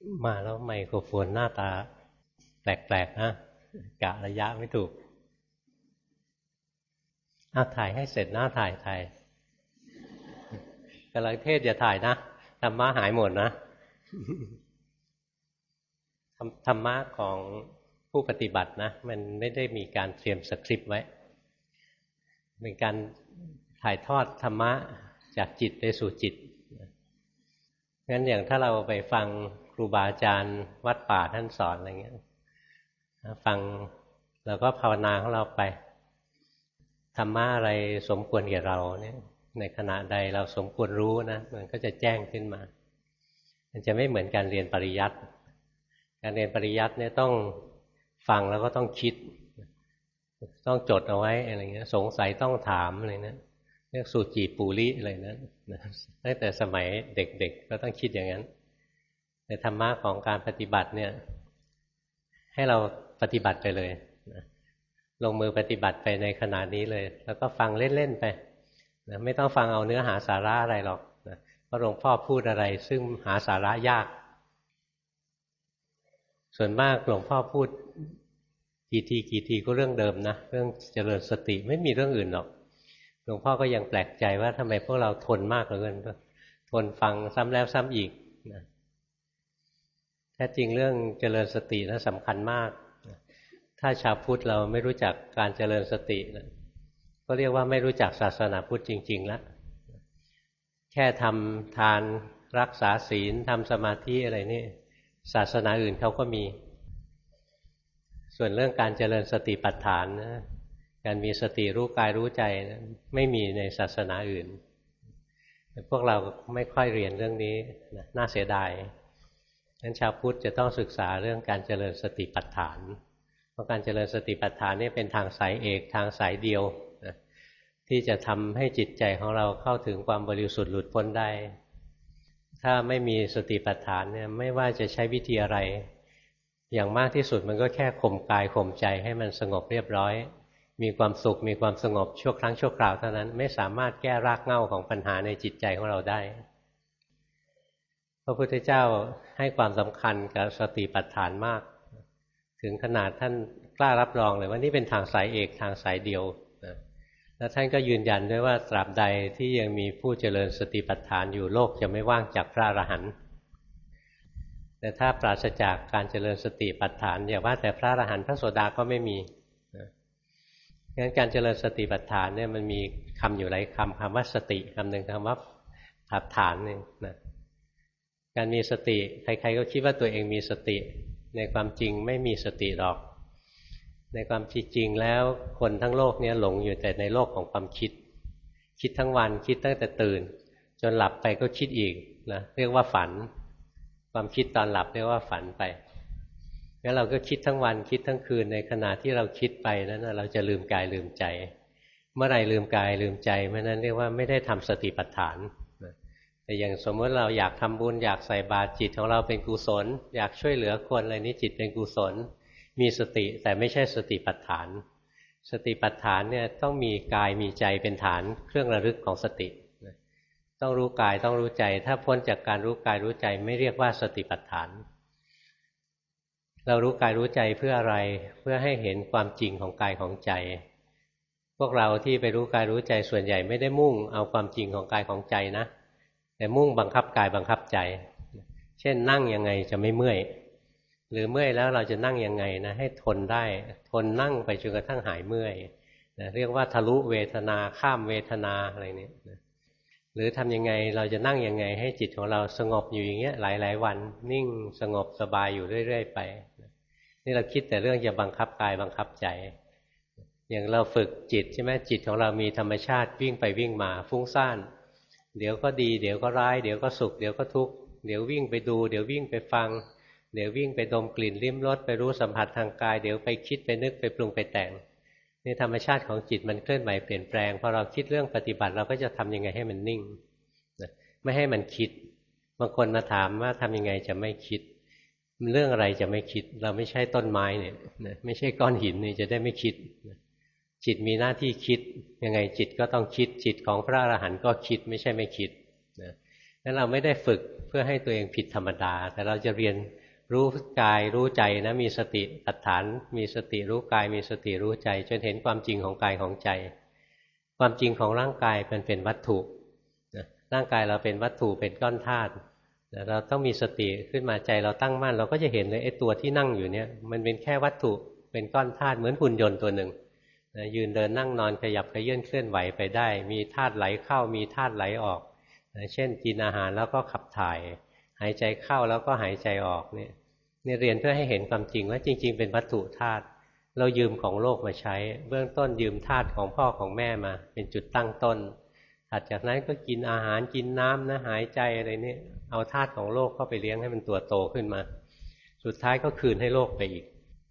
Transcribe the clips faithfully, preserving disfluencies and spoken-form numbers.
มาแล้วไมโครโฟนหน้าตาแปลกๆนะกะระยะไม่ถูกอ้าวถ่ายให้เสร็จนะถ่ายถ่ายกำลังเทศอย่าถ่ายนะธรรมะหายหมดนะธรรมะของผู้ปฏิบัตินะมันไม่ได้มีการเตรียมสคริปต์ไว้เป็นการถ่ายทอดธรรมะจากจิตไปสู่จิตงั้นอย่างถ้าเราไปฟังครูบาอาจารย์วัดป่าท่านสอนอะไรเงี้ยฟังเราก็ภาวนาของเราไปธรรมะอะไรสมควรแก่เราเนี่ยในขณะใดเราสมควรรู้นะมันก็จะแจ้งขึ้นมามันจะไม่เหมือนการเรียนปริยัติการเรียนปริยัติเนี่ยต้องฟังแล้วก็ต้องคิดต้องจดเอาไว้อะไรเงี้ยสงสัยต้องถามอะไรนะเรียกสูจิปูริอะไรนะตั้งแต่สมัยเด็กๆก็ต้องคิดอย่างนั้นแต่ธรรมะของการปฏิบัติเนี่ยให้เราปฏิบัติไปเลยลงมือปฏิบัติไปในขณะนี้เลยแล้วก็ฟังเล่นๆไปนะไม่ต้องฟังเอาเนื้อหาสาระอะไรหรอกนะเพราะหลวงพ่อพูดอะไรซึ่งหาสาระยากส่วนมากหลวงพ่อพูดกี่ทีกี่ทีก็เรื่องเดิมนะเรื่องเจริญสติไม่มีเรื่องอื่นหรอกหลวงพ่อก็ยังแปลกใจว่าทำไมพวกเราทนมากเหลือเกินทนฟังซ้ำแล้วซ้ำอีกนะแท้จริงเรื่องเจริญสตินั้นสำคัญมากถ้าชาวพุทธเราไม่รู้จักการเจริญสตินะก็เรียกว่าไม่รู้จักศาสนาพุทธจริงๆแล้วแค่ทำทานรักษาศีลทำสมาธิอะไรนี่ศาสนาอื่นเขาก็มีส่วนเรื่องการเจริญสติปัฏฐานนะการมีสติรู้กายรู้ใจนะไม่มีในศาสนาอื่นพวกเราไม่ค่อยเรียนเรื่องนี้นะน่าเสียดายงั้นชาวพุทธจะต้องศึกษาเรื่องการเจริญสติปัฏฐานเพราะการเจริญสติปัฏฐานนี่เป็นทางสายเอกทางสายเดียวนะที่จะทำให้จิตใจของเราเข้าถึงความบริสุทธิ์หลุดพ้นได้ถ้าไม่มีสติปัฏฐานเนี่ยไม่ว่าจะใช้วิธีอะไรอย่างมากที่สุดมันก็แค่ข่มกายข่มใจให้มันสงบเรียบร้อยมีความสุขมีความสงบชั่วครั้งชั่วคราวเท่านั้นไม่สามารถแก้รากเหง้าของปัญหาในจิตใจของเราได้พระพุทธเจ้าให้ความสำคัญกับสติปัฏฐานมากถึงขนาดท่านกล้ารับรองเลยว่านี่เป็นทางสายเอกทางสายเดียวนะแล้วท่านก็ยืนยันด้วยว่าตราบใดที่ยังมีผู้เจริญสติปัฏฐานอยู่โลกจะไม่ว่างจากพระอรหันต์แต่ถ้าปราศจากการเจริญสติปัฏฐานอย่าว่าแต่พระอรหันต์พระโสดาก็ไม่มีนะงั้นการเจริญสติปัฏฐานเนี่ยมันมีคำอยู่หลายคำคำว่าสติคำหนึ่งคำว่าปัฏฐานหนึ่งนะการมีสติใครๆก็คิดว่าตัวเองมีสติในความจริงไม่มีสติหรอกในความจริงแล้วคนทั้งโลกนี้หลงอยู่แต่ในโลกของความคิดคิดทั้งวันคิดตั้งแต่ตื่นจนหลับไปก็คิดอีกนะเรียกว่าฝันความคิดตอนหลับเรียกว่าฝันไปงั้นเราก็คิดทั้งวันคิดทั้งคืนในขณะที่เราคิดไปนั้นเราจะลืมกายลืมใจเมื่อไหร่ลืมกายลืมใจเมื่อนั้นเรียกว่าไม่ได้ทำสติปัฏฐานแต่อย่างสมมติเราอยากทำบุญอยากใส่บาตรจิตของเราเป็นกุศลอยากช่วยเหลือคนอะไรนี้จิตเป็นกุศลมีสติแต่ไม่ใช่สติปัฏฐานสติปัฏฐานเนี่ยต้องมีกายมีใจเป็นฐานเครื่องระลึกของสติต้องรู้กายต้องรู้ใจถ้าพ้นจากการรู้กายรู้ใจไม่เรียกว่าสติปัฏฐานเรารู้กายรู้ใจเพื่ออะไรเพื่อให้เห็นความจริงของกายของใจพวกเราที่ไปรู้กายรู้ใจส่วนใหญ่ไม่ได้มุ่งเอาความจริงของกายของใจนะแต่มุ่งบังคับกายบังคับใจเช่นนั่งยังไงจะไม่เมื่อยหรือเมื่อยแล้วเราจะนั่งยังไงนะให้ทนได้ทนนั่งไปจนกระทั่งหายเมื่อยนะเรียกว่าทะลุเวทนาข้ามเวทนาอะไรนี้นะหรือทำยังไงเราจะนั่งยังไงให้จิตของเราสงบอยู่อย่างเงี้ยหลายๆวันนิ่งสงบสบายอยู่เรื่อยๆไปนี่เราคิดแต่เรื่องจะบังคับกายบังคับใจอย่างเราฝึกจิตใช่ไหมจิตของเรามีธรรมชาติวิ่งไปวิ่งมาฟุ้งซ่านเดี๋ยวก็ดีเดี๋ยวก็ร้ายเดี๋ยวก็สุขเดี๋ยวก็ทุกข์เดี๋ยววิ่งไปดูเดี๋ยววิ่งไปฟังเดี๋ยววิ่งไปดมกลิ่นลิ้มรสไปรู้สัมผัสทางกายเดี๋ยวไปคิดไปนึกไปปรุงไปแต่งนี่ธรรมชาติของจิตมันเคลื่อนไหวเปลี่ยนแปลงพอเราคิดเรื่องปฏิบัติเราก็จะทำยังไงให้มันนิ่งไม่ให้มันคิดบางคนมาถามว่าทำยังไงจะไม่คิดเรื่องอะไรจะไม่คิดเราไม่ใช่ต้นไม้เนี่ยไม่ใช่ก้อนหินนี่จะได้ไม่คิดจิตมีหน้าที่คิดยังไงจิตก็ต้องคิดจิตของพระอรหันต์ก็คิดไม่ใช่ไม่คิดนะงั้นเราไม่ได้ฝึกเพื่อให้ตัวเองผิดธรรมดาแต่เราจะเรียนรู้กายรู้ใจนะมีสติปัฏฐานมีสติรู้กายมีสติรู้ใจจนเห็นความจริงของกายของใจความจริงของร่างกายมันเป็นวัตถุนะร่างกายเราเป็นวัตถุเป็นก้อนธาตุเราต้องมีสติขึ้นมาใจเราตั้งมั่นเราก็จะเห็นเลยไอ้ตัวที่นั่งอยู่เนี่ยมันเป็นแค่วัตถุเป็นก้อนธาตุเหมือนหุ่นยนต์ตัวหนึ่งนะยืนเดินนั่งนอนขยับขยื่นเคลื่อนไหวไปได้มีธาตุไหลเข้ามีธาตุไหลออกนะเช่นกินอาหารแล้วก็ขับถ่ายหายใจเข้าแล้วก็หายใจออกเนี่ยนี่เรียนเพื่อให้เห็นความจริงว่าจริงๆเป็นวัตถุธาตุเรายืมของโลกมาใช้เบื้องต้นยืมธาตุของพ่อของแม่มาเป็นจุดตั้งต้นถัดจากนั้นก็กินอาหารกินน้ำนะหายใจอะไรนี่เอาธาตุของโลกเข้าไปเลี้ยงให้มันตัวโตขึ้นมาสุดท้ายก็คืนให้โลกไปอีก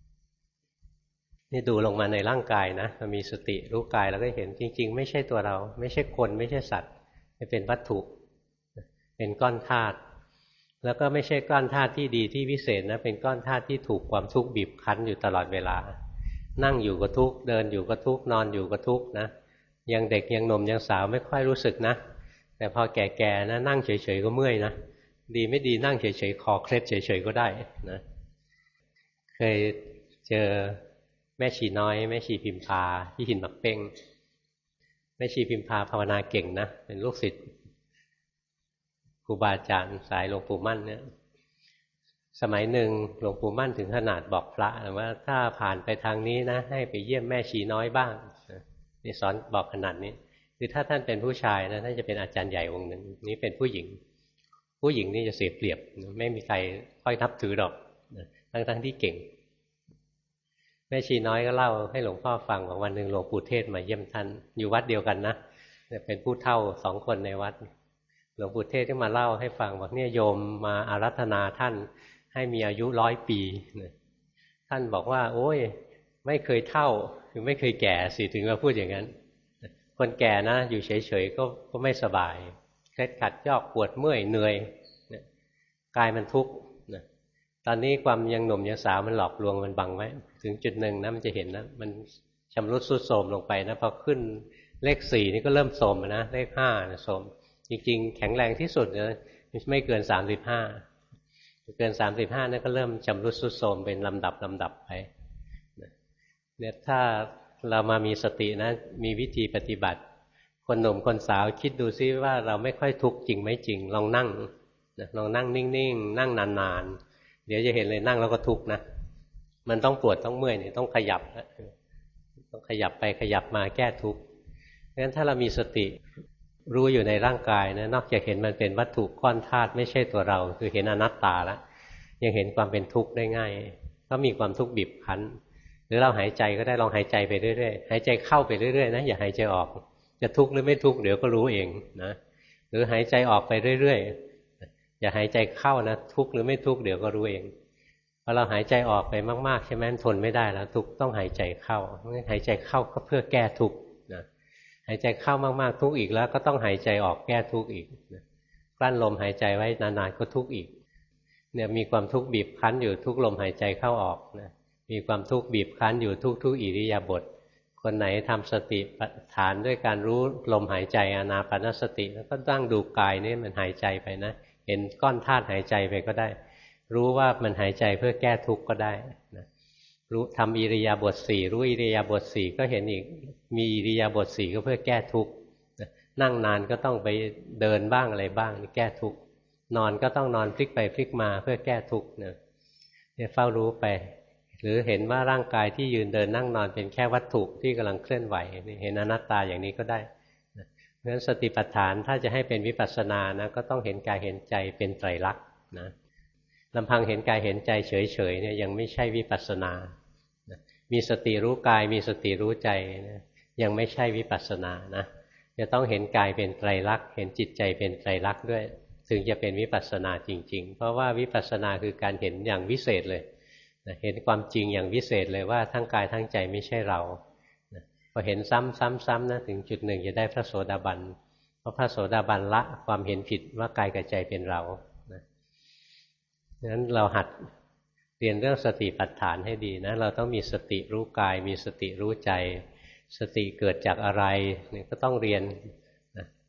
นี่ดูลงมาในร่างกายนะมันมีสติรู้กายแล้วก็เห็นจริงๆไม่ใช่ตัวเราไม่ใช่คนไม่ใช่สัตว์เป็นวัตถุเป็นก้อนธาตุแล้วก็ไม่ใช่ก้อนธาตุที่ดีที่วิเศษนะเป็นก้อนธาตุที่ถูกความทุกข์บีบคั้นอยู่ตลอดเวลานั่งอยู่ก็ทุกข์เดินอยู่ก็ทุกข์นอนอยู่ก็ทุกข์นะยังเด็กยังหนุ่มยังสาวไม่ค่อยรู้สึกนะแต่พอแก่ๆนะนั่งเฉยๆก็เมื่อยนะดีไม่ดีนั่งเฉยๆคอเคล็ดเฉยๆก็ได้นะเคยเจอแม่ชีน้อยแม่ชีพิมพาที่หินหมักเป้งแม่ชีพิมพาภาวนาเก่งนะเป็นลูกศิษย์ครูบาอาจารย์สายหลวงปู่มั่นเนี่ยสมัยหนึ่งหลวงปู่มั่นถึงขนาดบอกพระว่าถ้าผ่านไปทางนี้นะให้ไปเยี่ยมแม่ชีน้อยบ้างนี่สอนบอกขนาดนี้คือถ้าท่านเป็นผู้ชายนะท่านจะเป็นอาจารย์ใหญ่องค์หนึ่งนี่เป็นผู้หญิงผู้หญิงนี่จะเสียเปรียบไม่มีใครค่อยนับถือหรอกทั้งๆที่เก่งแม่ชีน้อยก็เล่าให้หลวงพ่อฟังว่าวันหนึ่งหลวงปู่เทศมาเยี่ยมท่านอยู่วัดเดียวกันนะเป็นผู้เฒ่าสองคนในวัดหลวงปู่เทศก็มาเล่าให้ฟังบอกเนี่ยโยมมาอาราธนาท่านให้มีอายุร้อยปีท่านบอกว่าโอ้ยไม่เคยเฒ่าคือไม่เคยแก่สิถึงมาพูดอย่างนั้นคนแก่นะอยู่เฉยๆก็ก็ไม่สบายเคล็ดขัดยอกปวดเมื่อยเหนื่อยกายมันทุกข์ตอนนี้ความยังหนุ่มยังสาวมันหลอกลวงมันบังไว้ถึงจุดหนึ่งนะมันจะเห็นนะมันชำรุดทรุดโทรมลงไปนะพอขึ้นเลขสี่นี่ก็เริ่มโทรมนะเลขห้าโทรมจริงๆแข็งแรงที่สุดนะไม่เกินสามสิบห้าเกินสามสิบห้านั่นก็เริ่มชำรุดทรุดโทรมเป็นลำดับลำดับไปเนี่ยถ้าเรามามีสตินะมีวิธีปฏิบัติคนหนุ่มคนสาวคิดดูซิว่าเราไม่ค่อยทุกข์จริงไหมจริงลองนั่งลองนั่งนิ่งๆนั่งนานๆเดี๋ยวจะเห็นเลยนั่งแล้วก็ทุกข์นะมันต้องปวดต้องเมื่อยเนี่ยต้องขยับต้องขยับไปขยับมาแก้ทุกข์เพราะฉะนั้นถ้าเรามีสติรู้อยู่ในร่างกายนะนอกจากเห็นมันเป็นวัตถุก้อนธาตุไม่ใช่ตัวเราคือเห็นอนัตตาแล้วยังเห็นความเป็นทุกข์ได้ง่ายก็มีความทุกข์บีบคั้นหรือเราหายใจก็ได้ลองหายใจไปเรื่อยๆหายใจเข้าไปเรื่อยๆนะอย่าหายใจออกจะทุกข์หรือไม่ทุกข์เดี๋ยวก็รู้เองนะหรือหายใจออกไปเรื่อยๆอย่าหายใจเข้านะทุกข์หรือไม่ทุกข์เดี๋ยวก็รู้เองพอเราหายใจออกไปมากๆใช่ไหมทนไม่ได้แล้วทุกข์ต้องหายใจเข้าหายใจเข้าก็เพื่อแก้ทุกข์นะหายใจเข้ามากๆทุกข์อีกแล้วก็ต้องหายใจออกแก้ทุกข์อีกนะกลั้นลมหายใจไว้นานๆก็ทุกข์อีกเนี่ยมีความทุกข์บีบคั้นอยู่ทุกลมหายใจเข้าออกนะมีความทุกข์บีบคั้นอยู่ทุกๆอิริยาบถคนไหนทำสติปัฏฐานด้วยการรู้ลมหายใจอานาปานสติแล้วก็ตั้งดูกายนี่มันหายใจไปนะเห็นก้อนธาตุหายใจไปก็ได้รู้ว่ามันหายใจเพื่อแก้ทุกข์ก็ได้นะรู้ทำอิริยาบถสี่รู้อิริยาบถสี่ก็เห็นอีกมีอิริยาบถสี่ก็เพื่อแก้ทุกข์นั่งนานก็ต้องไปเดินบ้างอะไรบ้างแก้ทุกข์นอนก็ต้องนอนพลิกไปพลิกมาเพื่อแก้ทุกข์เนี่ยเฝ้ารู้ไปหรือเห็นว่าร่างกายที่ยืนเดินนั่งนอนเป็นแค่วัตถุที่กำลังเคลื่อนไหวเห็นอนัตตาอย่างนี้ก็ได้เพราะฉะนั้นสติปัฏฐานถ้าจะให้เป็นวิปัสสนานะก็ต้องเห็นกายเห็นใจเป็นไตรลักษณ์นะลำพังเห็นกายเห็นใจเฉยๆเนี่ยยังไม่ใช่วิปัสสนามีสติรู้กายมีสติรู้ใจนะยังไม่ใช่วิปัสสนานะจะต้องเห็นกายเป็นไตรลักษณ์เห็นจิตใจเป็นไตรลักษณ์ด้วยถึงจะเป็นวิปัสสนาจริงๆเพราะว่าวิปัสสนาคือการเห็นอย่างวิเศษเลยเห็นความจริงอย่างวิเศษเลยว่าทั้งกายทั้งใจไม่ใช่เราพอเห็นซ้ำๆๆนะถึงจุดหนึ่งจะได้พระโสดาบันเพราะพระโสดาบันละความเห็นผิดว่ากายกับใจเป็นเราดังนั้นเราหัดเรียนเรื่องสติปัฏฐานให้ดีนะเราต้องมีสติรู้กายมีสติรู้ใจสติเกิดจากอะไรเนี่ยก็ต้องเรียนนะ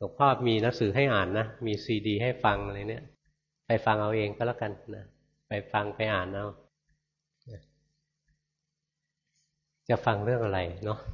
ลวงพ่อมีหนังสือให้อ่านนะมีซีดีให้ฟังอะไรเนี่ยไปฟังเอาเองก็แล้วกันนะไปฟังไปอ่านเอาจะฟังเรื่องอะไรเนาะ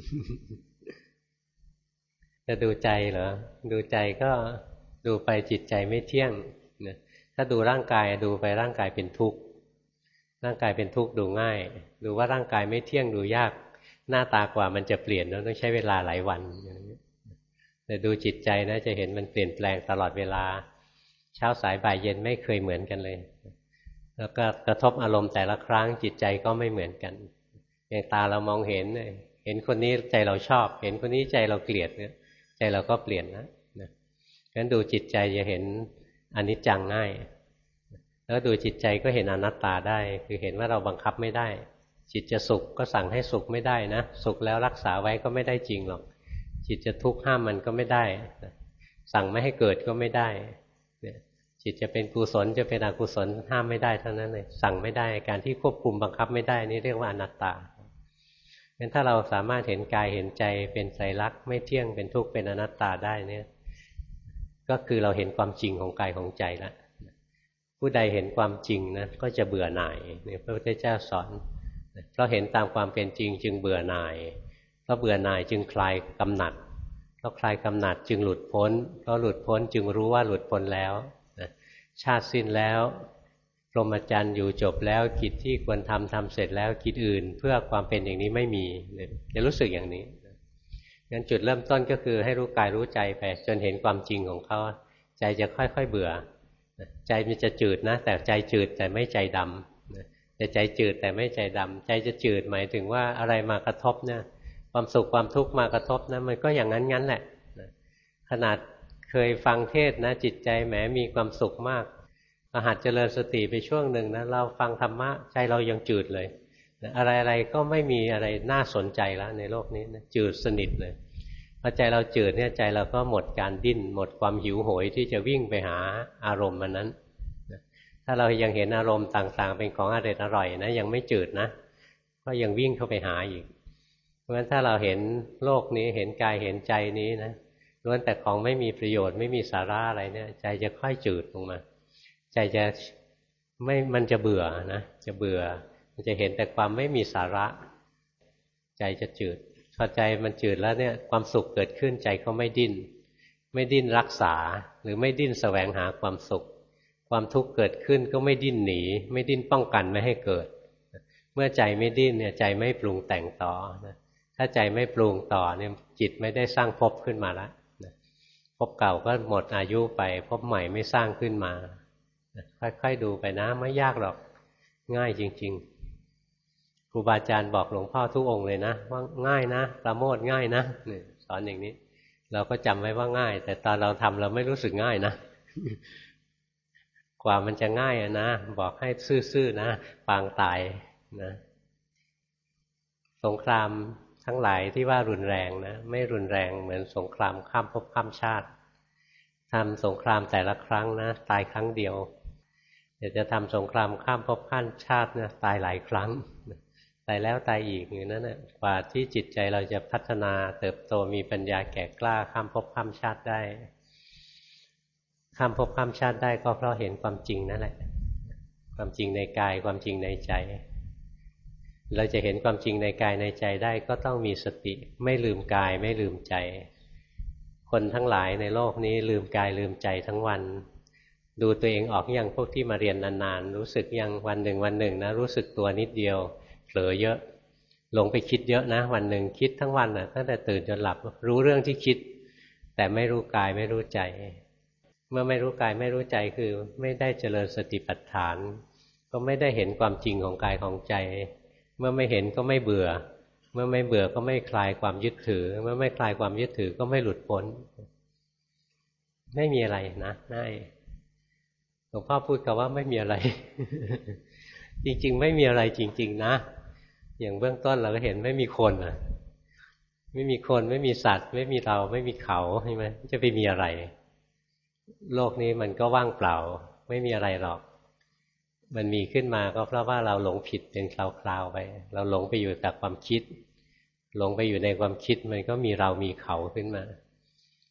จะดูใจเหรอดูใจก็ดูไปจิตใจไม่เที่ยงนะถ้าดูร่างกายดูไปร่างกายเป็นทุกข์ร่างกายเป็นทุกข์ดูง่ายดูว่าร่างกายไม่เที่ยงดูยากหน้าตากว่ามันจะเปลี่ยนต้องใช้เวลาหลายวันแต่ดูจิตใจนะจะเห็นมันเปลี่ยนแปลงตลอดเวลาเช้าสายบ่ายเย็นไม่เคยเหมือนกันเลยแล้วก็กระทบอารมณ์แต่ละครั้งจิตใจก็ไม่เหมือนกันอย่างตาเรามองเห็นเห็นคนนี้ใจเราชอบเห็นคนนี้ใจเราเกลียดเนี่ยใจเราก็เปลี่ยนนะนะงั้นดูจิตใจจะเห็นอนิจจังง่ายแล้วดูจิตใจก็เห็นอนัตตาได้คือเห็นว่าเราบังคับไม่ได้จิตจะสุขก็สั่งให้สุขไม่ได้นะสุขแล้วรักษาไว้ก็ไม่ได้จริงหรอกจิตจะทุกข์ห้ามมันก็ไม่ได้สั่งไม่ให้เกิดก็ไม่ได้จิตจะเป็นกุศลจะเป็นอกุศลห้ามไม่ได้ทั้งนั้นเลยสั่งไม่ได้การที่ควบคุมบังคับไม่ได้นี่เรียกว่าอนัตตางั้นถ้าเราสามารถเห็นกายเห็นใจเป็นไตรลักษณ์ไม่เที่ยงเป็นทุกข์เป็นอนัตตาได้เนี่ยก็คือเราเห็นความจริงของกายของใจแล้วผู้ใดเห็นความจริงนะก็จะเบื่อหน่ายเนี่ยพระพุทธเจ้าสอนเพราะเห็นตามความเป็นจริงจึงเบื่อหน่ายเพราะเบื่อหน่ายจึงคลายกำหนัดเพราะคลายกำหนัดจึงหลุดพ้นเพราะหลุดพ้นจึงรู้ว่าหลุดพ้นแล้วชาติสิ้นแล้วพรหมจรรย์อยู่จบแล้วกิจที่ควรทำทำเสร็จแล้วกิจอื่นเพื่อความเป็นอย่างนี้ไม่มีจะรู้สึกอย่างนี้งั้นจุดเริ่มต้นก็คือให้รู้กายรู้ใจไปจนเห็นความจริงของเขาใจจะค่อยๆเบื่อใจมันจะจืดนะแต่ใจจืดแต่ไม่ใจดำแต่ใจจืดแต่ไม่ใจดำใจจะจืดหมายถึงว่าอะไรมากระทบเนี่ยความสุขความทุกข์มากระทบนะมันก็อย่างนั้นงั้นแหละขนาดเคยฟังเทศนะจิตใจแหมมีความสุขมากพอหัดเจริญสติไปช่วงหนึ่งนะเราฟังธรรมะใจเรายังจืดเลยอะไรๆก็ไม่มีอะไรน่าสนใจแล้วในโลกนี้นะจืดสนิทเลยพอใจเราจืดเนี่ยใจเราก็หมดการดิ้นหมดความหิวโหยที่จะวิ่งไปหาอารมณ์มันนั้นถ้าเรายังเห็นอารมณ์ต่างๆเป็นของอร่อยอร่อยนะยังไม่จืดนะก็ยังวิ่งเข้าไปหาอีกเพราะฉะนั้นถ้าเราเห็นโลกนี้เห็นกายเห็นใจนี้นะล้วนแต่ของไม่มีประโยชน์ไม่มีสาระอะไรเนี่ยใจจะค่อยจืดลงมาใจจะไม่มันจะเบื่อนะจะเบื่อมันจะเห็นแต่ความไม่มีสาระใจจะจืดพอใจมันจืดแล้วเนี่ยความสุขเกิดขึ้นใจก็ไม่ดิ้นไม่ดิ้นรักษาหรือไม่ดิ้นแสวงหาความสุขความทุกข์เกิดขึ้นก็ไม่ดิ้นหนีไม่ดิ้นป้องกันไม่ให้เกิดเมื่อใจไม่ดิ้นเนี่ยใจไม่ปรุงแต่งต่อถ้าใจไม่ปรุงต่อเนี่ยจิตไม่ได้สร้างภพขึ้นมาแล้วภพเก่าก็หมดอายุไปภพใหม่ไม่สร้างขึ้นมาค่อยๆดูไปนะไม่ยากหรอกง่ายจริงๆครูบาอาจารย์บอกหลวงพ่อทุกองค์เลยนะว่าง่ายนะประโมทง่ายนะนี่สอนอย่างนี้เราก็จำไว้ว่าง่ายแต่ตอนเราทำเราไม่รู้สึกง่ายนะกว่ามันจะง่ายอะนะบอกให้ซื่อๆนะปางตายนะสงครามทั้งหลายที่ว่ารุนแรงนะไม่รุนแรงเหมือนสงครามข้ามภพข้ามชาติทำสงครามแต่ละครั้งนะตายครั้งเดียวเดี๋ยวจะทำสงครามข้ามภพข้ามชาตินะตายหลายครั้งตายแล้วตายอีกอย่างนั้นนะกว่าที่จิตใจเราจะพัฒนาเติบโตมีปัญญาแก่กล้าข้ามภพข้ามชาติได้ข้ามภพข้ามชาติได้ก็เพราะเห็นความจริงนั่นแหละความจริงในกายความจริงในใจเราจะเห็นความจริงในกายในใจได้ก็ต้องมีสติไม่ลืมกายไม่ลืมใจคนทั้งหลายในโลกนี้ลืมกายลืมใจทั้งวันดูตัวเองออกอย่างพวกที่มาเรียนนานๆรู้สึกยังวันหนึ่งวันหนึ่งนะรู้สึกตัวนิดเดียวเผลอเยอะหลงไปคิดเยอะนะวันหนึ่งคิดทั้งวันน่ะตั้งแต่ตื่นจนหลับรู้เรื่องที่คิดแต่ไม่รู้กายไม่รู้ใจเมื่อไม่รู้กายไม่รู้ใจคือไม่ได้เจริญสติปัฏฐานก็ไม่ได้เห็นความจริงของกายของใจเมื่อไม่เห็นก็ไม่เบื่อเมื่อไม่เบื่อก็ไม่คลายความยึดถือเมื่อไม่คลายความยึดถือก็ไม่หลุดพ้นไม่มีอะไรนะง่ายหลวงพ่อพูดกับว่าไม่มีอะไร จริงๆไม่มีอะไรจริงๆนะอย่างเบื้องต้นเราก็เห็นไม่มีคนอ่ะไม่มีคนไม่มีสัตว์ไม่มีเราไม่มีเขาใช่ไหมจะไปมีอะไรโลกนี้มันก็ว่างเปล่าไม่มีอะไรหรอกมันมีขึ้นมาก็เพราะว่าเราหลงผิดเป็นคราวๆไปเราหลงไปอยู่แต่ความคิดหลงไปอยู่ในความคิดมันก็มีเรามีเขาขึ้นมา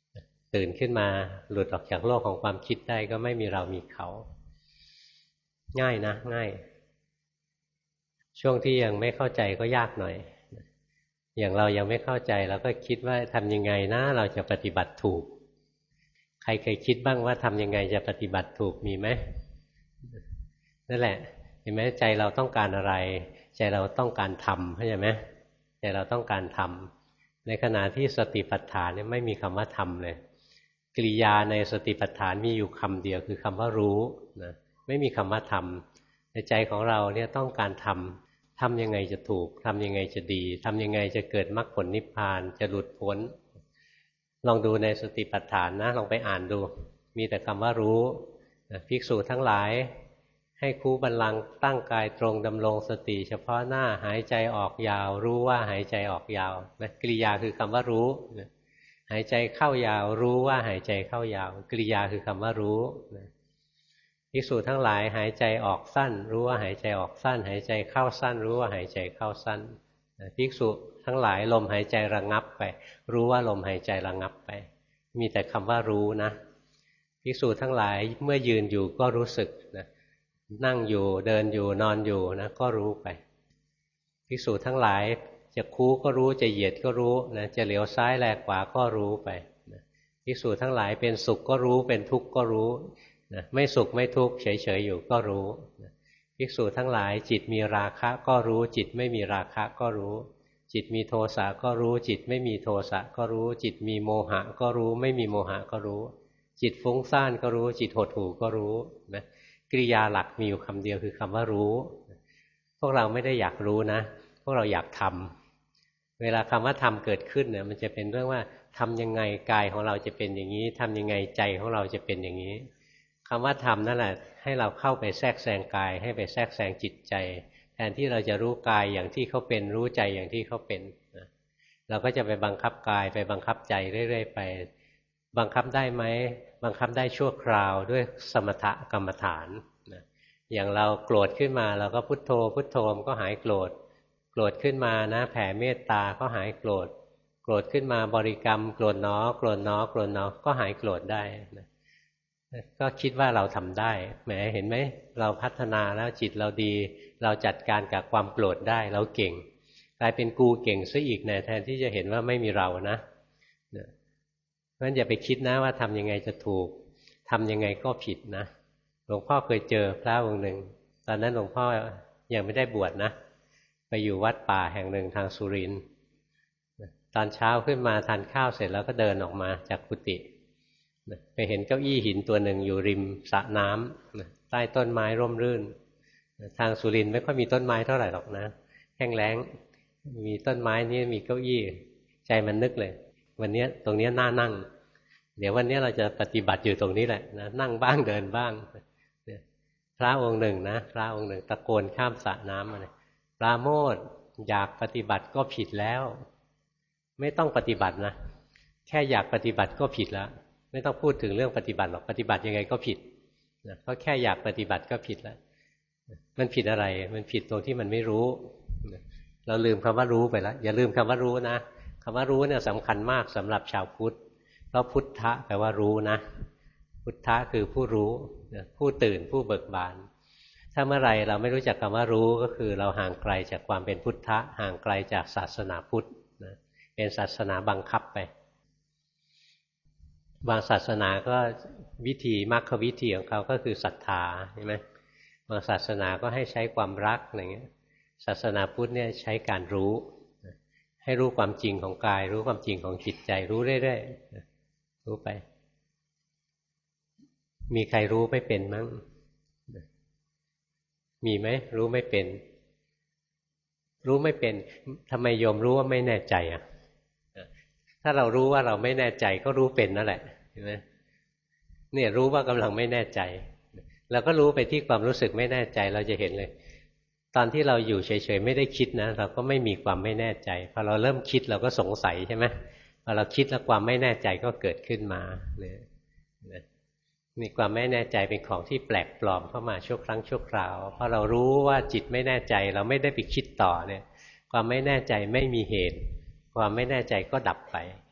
ตื่นขึ้นมาหลุดออกจากโลกของความคิดได้ก็ไม่มีเรามีเขาง่ายนะง่ายช่วงที่ยังไม่เข้าใจก็ยากหน่อยอย่างเรายังไม่เข้าใจเราก็คิดว่าทำยังไงนะเราจะปฏิบัติถูกใครเคยคิดบ้างว่าทำยังไงจะปฏิบัติถูกมีไหมนั่นแหละเห็นไหมใจเราต้องการอะไรใจเราต้องการทำเข้าใจไหมใจเราต้องการทำในขณะที่สติปัฏฐานเนี่ยไม่มีคำว่าทำเลยกริยาในสติปัฏฐานมีอยู่คำเดียวคือคำว่ารู้นะไม่มีคำว่าทำในใจของเราเนี่ยต้องการทำทำยังไงจะถูกทำยังไงจะดีทำยังไงจะเกิดมรรคผลนิพพานจะหลุดพ้นลองดูในสติปัฏฐานนะลองไปอ่านดูมีแต่คำว่ารู้ภิกษุทั้งหลายให้คูบัลลังก์ตั้งกายตรงดำรงสติเฉพาะหน้าหายใจออกยาวรู้ว่าหายใจออกยาวนะกริยาคือคำว่ารู้หายใจเข้ายาวรู้ว่าหายใจเข้ายาวกริยาคือคำว่ารู้ภิกษุทั้งหลายหายใจออกสั้นรู้ว่าหายใจออกสั้นหายใจเข้าสั้นรู้ว่าหายใจเข้าสั้นภิกษุทั้งหลายลมหายใจระงับไปรู้ว่าลมหายใจระงับไปมีแต่คำว่ารู้นะภิกษุทั้งหลายเมื่อยืนอยู่ก็รู้สึกนะนั่งอยู่เดินอยู่นอนอยู่นะก็รู้ไปภิกษุทั้งหลายจะคู้ก็รู้จะเหยียดก็รู้นะจะเหลียวซ้ายแลขวาก็รู้ไปนะภิกษุทั้งหลายเป็นสุขก็รู้เป็นทุกข์ก็รู้นะไม่สุขไม่ทุกข์เฉยๆอยู่ก็รู้นะภิกษุทั้งหลายจิตมีราคะก็รู้จิตไม่มีราคะก็รู้จิตมีโทสะก็รู้จิตไม่มีโทสะก็รู้จิตมีโมหะก็รู้ไม่มีโมหะก็รู้จิตฟุ้งซ่านก็รู้จิตหดหู่ก็รู้นะกริยาหลักมีอยู่คำเดียวคือคำว่ารู้พวกเราไม่ได้อยากรู้นะพวกเราอยากทำเวลาคำว่าทำเกิดขึ้นเนี่ยมันจะเป็นเรื่องว่าทำยังไงกายของเราจะเป็นอย่างนี้ทำยังไงใจของเราจะเป็นอย่างนี้คำว่าทำนั่นแหละให้เราเข้าไปแทรกแซงกายให้ไปแทรกแซงจิตใจแทนที่เราจะรู้กายอย่างที่เขาเป็นรู้ใจอย่างที่เขาเป็นเราก็จะไปบังคับกายไปบังคับใจเรื่อยๆไปบังคับได้ไหมบังคับได้ชั่วคราวด้วยสมถกรรมฐานนะอย่างเราโกรธขึ้นมาเราก็พุทโธพุทโธมันก็หายโกรธโกรธขึ้นมานะแผ่เมตตาก็หายโกรธโกรธขึ้นมาบริกรรมโกรธหนอโกรธหนอโกรธหนอก็หายโกรธได้นะก็คิดว่าเราทำได้แหมเห็นไหมเราพัฒนาแล้วจิตเราดีเราจัดการกับความโกรธได้เราเก่งกลายเป็นกูเก่งซะอีกนะแทนที่จะเห็นว่าไม่มีเรานะเพราะฉะนั้นอย่าไปคิดนะว่าทำยังไงจะถูกทำยังไงก็ผิดนะหลวงพ่อเคยเจอพระองค์หนึ่งตอนนั้นหลวงพ่อยังไม่ได้บวชนะไปอยู่วัดป่าแห่งหนึ่งทางสุรินทร์ตอนเช้าขึ้นมาทานข้าวเสร็จแล้วก็เดินออกมาจากกุฏิไปเห็นเก้าอี้หินตัวหนึ่งอยู่ริมสระน้ำใต้ต้นไม้ร่มรื่นทางสุรินทร์ไม่ค่อยมีต้นไม้เท่าไหร่หรอกนะแห้งแล้งมีต้นไม้นี่มีเก้าอี้ใจมันนึกเลยวันนี้ตรงนี้น่านั่งเดี๋ยววันนี้เราจะปฏิบัติอยู่ตรงนี้แหละนะนั่งบ้างเดินบ้างพระองค์หนึ่งนะพระองค์หนึ่งตะโกนข้ามสระน้ำมาเลยปราโมทย์อยากปฏิบัติก็ผิดแล้วไม่ต้องปฏิบัตินะแค่อยากปฏิบัติก็ผิดแล้วไม่ต้องพูดถึงเรื่องปฏิบัติหรอกปฏิบัติยังไงก็ผิดนะเพราะแค่อยากปฏิบัติก็ผิดแล้วมันผิดอะไรมันผิดตรงที่มันไม่รู้เราลืมคำว่ารู้ไปแล้วอย่าลืมคำว่ารู้นะคำว่ารู้เนี่ยสำคัญมากสำหรับชาวพุทธเพราะพุทธะแปลว่ารู้นะพุทธะคือผู้รู้ผู้ตื่นผู้เบิกบานถ้าเมื่อไรเราไม่รู้จักคำว่ารู้ก็คือเราห่างไกลจากความเป็นพุทธะห่างไกลจากศาสนาพุทธนะเป็นศาสนาบังคับไปบางศาสนาก็วิธีมรรควิธีของเขาก็คือศรัทธาใช่ไหมบางศาสนาก็ให้ใช้ความรักอะไรเงี้ยศาสนาพุทธเนี่ยใช้การรู้ให้รู้ความจริงของกายรู้ความจริงของจิตใจรู้เรื่อยๆรู้ไปมีใครรู้ไม่เป็นมั้งมีไหมรู้ไม่เป็นรู้ไม่เป็นทำไมโยมรู้ว่าไม่แน่ใจอ่ะถ้าเรารู้ว่าเราไม่แน่ใจก็รู้เป็นนั่นแหละเห็นไหมเนี่ยรู้ว่ากำลังไม่แน่ใจเราก็รู้ไปที่ความรู้สึกไม่แน่ใจเราจะเห็นเลยตอนที่เราอยู่เฉยๆไม่ได้คิดนะเราก็ไม่มีความไม่แน่ใจพอเราเริ่มคิดเราก็สงสัยใช่ไหมพอเราคิดแล้วความไม่แน่ใจก็เกิดขึ้นมาเนี่ยมีความไม่แน่ใจเป็นของที่แปลกปลอมเข้ามาชั่วครั้งชั่วคราวพอเรารู้ว่าจิตไม่แน่ใจเราไม่ได้ไปคิดต่อเนี่ยความไม่แน่ใจไม่มีเหตุความไม่แน่ใจก็ดับไป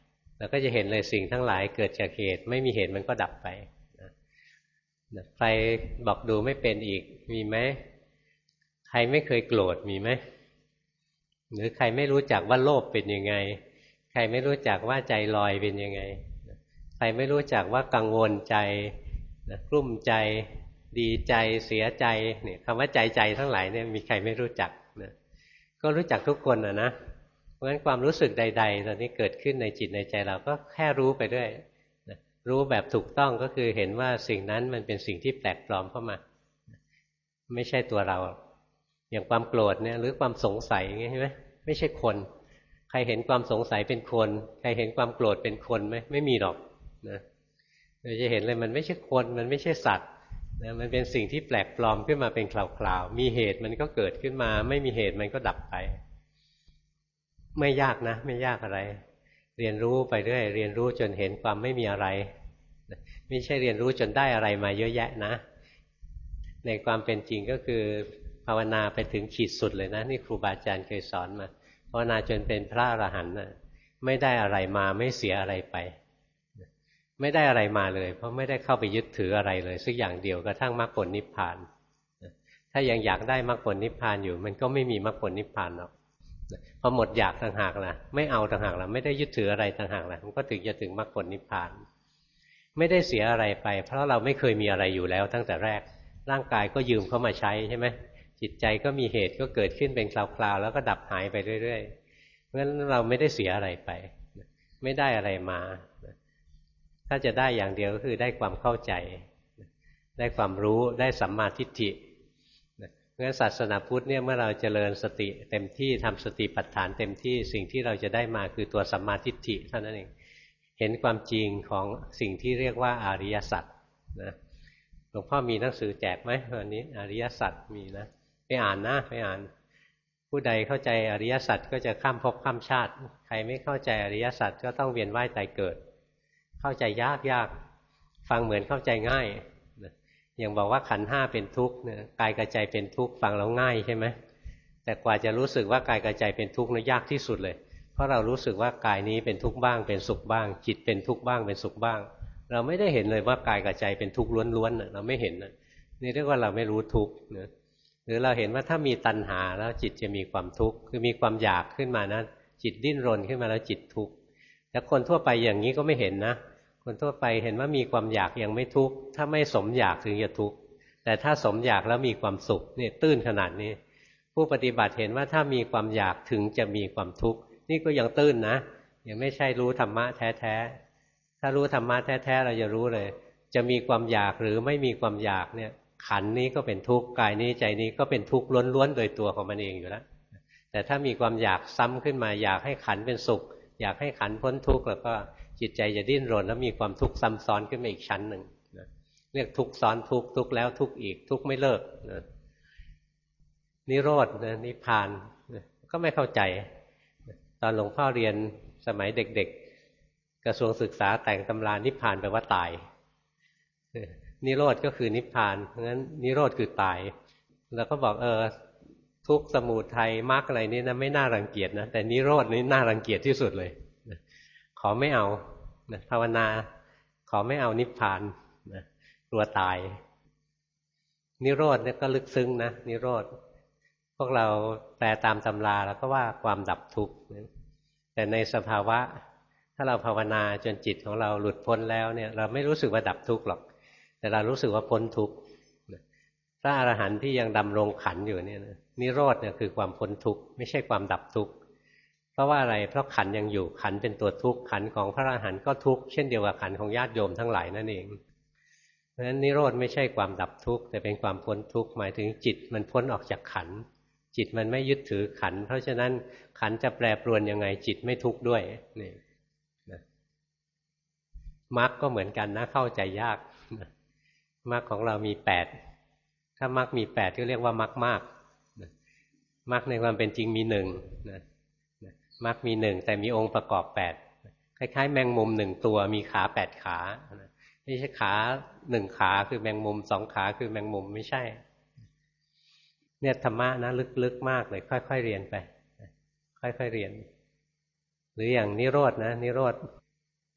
เราก็จะเห็นเลยสิ่งทั้งหลายเกิดจากเหตุไม่มีเหตุมันก็ดับไปนะใครบอกดูไม่เป็นอีกมีไหมใครไม่เคยโกรธมีไหมหรือใครไม่รู้จักว่าโลภเป็นยังไงใครไม่รู้จักว่าใจลอยเป็นยังไงใครไม่รู้จักว่ากังวลใจนะกลุ้มใจดีใจเสียใจเนี่ยคำว่าใจใจทั้งหลายเนี่ยมีใครไม่รู้จักนะก็รู้จักทุกคนนะนะเพราะฉะนั้นความรู้สึกใดๆตอนนี้เกิดขึ้นในจิตในใจเราก็แค่รู้ไปด้วยนะรู้แบบถูกต้องก็คือเห็นว่าสิ่งนั้นมันเป็นสิ่งที่แปลกปลอมเข้ามาไม่ใช่ตัวเราอย่างความโกรธเนี่ยหรือความสงสัยอย่างเงี้ยใช่ไหมไม่ใช่คนใครเห็นความสงสัยเป็นคนใครเห็นความโกรธเป็นคนไหมไม่มีหรอกนะเราจะเห็นเลยมันไม่ใช่คนมันไม่ใช่สัตว์นะมันเป็นสิ่งที่แปลกปลอมขึ้นมาเป็นคราวๆมีเหตุมันก็เกิดขึ้นมาไม่มีเหตุมันก็ดับไปไม่ยากนะไม่ยากอะไรเรียนรู้ไปเรื่อยเรียนรู้จนเห็นความไม่มีอะไรไม่ใช่เรียนรู้จนได้อะไรมาเยอะแยะนะในความเป็นจริงก็คือภาวนาไปถึงขีดสุดเลยนะนี่ครูบาอาจารย์เคยสอนมาภาวนาจนเป็นพระอรหันต์ไม่ได้อะไรมาไม่เสียอะไรไปไม่ได้อะไรมาเลยเพราะไม่ได้เข้าไปยึดถืออะไรเลยสักอย่างเดียวกระทั่งมรรคผลนิพพานถ้ายังอยากได้มรรคผลนิพพานอยู่มันก็ไม่มีมรรคผลนิพพานหรอกพอหมดอยากต่างหากล่ะไม่เอาต่างหากล่ะไม่ได้ยึดถืออะไรต่างหากล่ะมันก็ถึงจะถึงมรรคผลนิพพานไม่ได้เสียอะไรไปเพราะเราไม่เคยมีอะไรอยู่แล้วตั้งแต่แรกร่างกายก็ยืมเข้ามาใช้ใช่ไหมจิตใจก็มีเหตุก็เกิดขึ้นเป็นคราวๆแล้วก็ดับหายไปเรื่อยๆเพราะฉะนั้นเราไม่ได้เสียอะไรไปไม่ได้อะไรมาถ้าจะได้อย่างเดียวก็คือได้ความเข้าใจได้ความรู้ได้สัมมาทิฏฐิเพราะฉะนั้นศาสนาพุทธเนี่ยเมื่อเราเจริญสติเต็มที่ทำสติปัฏฐานเต็มที่สิ่งที่เราจะได้มาคือตัวสัมมาทิฏฐิเท่านั้นเองเห็นความจริงของสิ่งที่เรียกว่าอริยสัจนะหลวงพ่อมีหนังสือแจกไหมวันนี้อริยสัจมีนะไปอ่านนะไปอ่านผู้ใดเข้าใจอริยสัจก็จะข้ามภพข้ามชาติใครไม่เข้าใจอริยสัจก็ต้องเวียนว่ายตายเกิดเข้าใจยากยากฟังเหมือนเข้าใจง่ายอย่างบอกว่าขันธ์ห้าเป็นทุกข์เนี่ยกายกับใจเป็นทุกข์ฟังแล้วง่ายใช่ไหมแต่กว่าจะรู้สึกว่ากายกับใจเป็นทุกข์เนี่ยยากที่สุดเลยเพราะเรารู้สึกว่ากายนี้เป็นทุกข์บ้างเป็นสุขบ้างจิตเป็นทุกข์บ้างเป็นสุขบ้างเราไม่ได้เห็นเลยว่ากายกับใจเป็นทุกข์ล้วนๆเราไม่เห็นนี่เรียกว่าเราไม่รู้ทุกข์นะหรือเราเห็นว่าถ้ามีตัณหาแล้วจิตจะมีความทุกข์คือมีความอยากขึ้นมานะจิตดิ้นรนขึ้นมาแล้วจิตทุกข์แต่คนทั่วไปอย่างนี้ก็ไม่เห็นนะคนทั่วไปเห็นว่ามีความอยากยังไม่ทุกข์ถ้าไม่สมอยากถึงจะทุกข์แต่ถ้าสมอยากแล้วมีความสุขนี่ตื้นขนาดนี้ผู้ปฏิบัติเห็นว่าถ้ามีความอยากถึงจะมีความทุกข์นี่ก็ยังตื้นนะยังไม่ใช่รู้ธรรมะแท้ๆถ้ารู้ธรรมะแท้ๆเราจะรู้เลยจะมีความอยากหรือไม่มีความอยากเนี่ยขันธ์นี้ก็เป็นทุกข์กายนี้ใจนี้ก็เป็นทุกข์ล้วนๆโดยตัวของมันเองอยู่แล้วแต่ถ้ามีความอยากซ้ำขึ้นมาอยากให้ขันธ์เป็นสุขอยากให้ขันธ์พ้นทุกข์แล้วก็จิตใจจะดิ้นรนแล้วมีความทุกข์ซ้ำซ้อนขึ้นมาอีกชั้นหนึ่งนะเรียกทุกข์ซ้อนทุกข์ทุกข์แล้วทุกข์อีกทุกข์ไม่เลิกนะนิโรธนะนิพพานนะก็ไม่เข้าใจตอนหลวงพ่อเรียนสมัยเด็กๆกระทรวงศึกษาแต่งตำรานิพพานแปลว่าตายนิโรธก็คือนิพพานเพราะฉะนั้นนิโรธคือตายแล้วก็บอกเออทุกข์สมุทัยมรรคอะไรนี่นะไม่น่ารังเกียจนะแต่นิโรธนี่น่ารังเกียจที่สุดเลยขอไม่เอานะภาวนาขอไม่เอานิพพานนะกลัวตายนิโรธเนี่ยก็ลึกซึ้งนะนิโรธพวกเราแปลตามตำราแล้วก็ว่าความดับทุกข์แต่ในสภาวะถ้าเราภาวนาจนจิตของเราหลุดพ้นแล้วเนี่ยเราไม่รู้สึกว่าดับทุกข์หรอกแต่เรารู้สึกว่าพ้นทุกข์พระอรหันต์ที่ยังดำรงขันธ์อยู่เนี่ยนิโรธเนี่ยคือความพ้นทุกข์ไม่ใช่ความดับทุกข์เพราะว่าอะไรเพราะขันธ์ยังอยู่ขันธ์เป็นตัวทุกข์ขันธ์ของพระอรหันต์ก็ทุกข์เช่นเดียวกับขันธ์ของญาติโยมทั้งหลายนั่นเองเพราะฉะนั้นนิโรธไม่ใช่ความดับทุกข์แต่เป็นความพ้นทุกข์หมายถึงจิตมันพ้นออกจากขันธ์จิตมันไม่ยึดถือขันธ์เพราะฉะนั้นขันธ์จะแปรปรวนยังไงจิตไม่ทุกข์ด้วยนี่นะมรรคก็เหมือนกันนะเข้าใจยากมรรคของเรามีแปดถ้ามรรคมีแปดก็เรียกว่ามรรคมากมรรคในความเป็นจริงมีหนึ่งนะมรรคมีหนึ่งแต่มีองค์ประกอบแปดคล้ายๆแมงมุมหนึ่งตัวมีขาแปดขาไม่ใช่ขาหนึ่งขาคือแมงมุมสองขาคือแมงมุมไม่ใช่เนี่ยธรรมะนะลึกๆมากเลยค่อยๆเรียนไปค่อยๆเรียนหรืออย่างนิโรธนะนิโรธ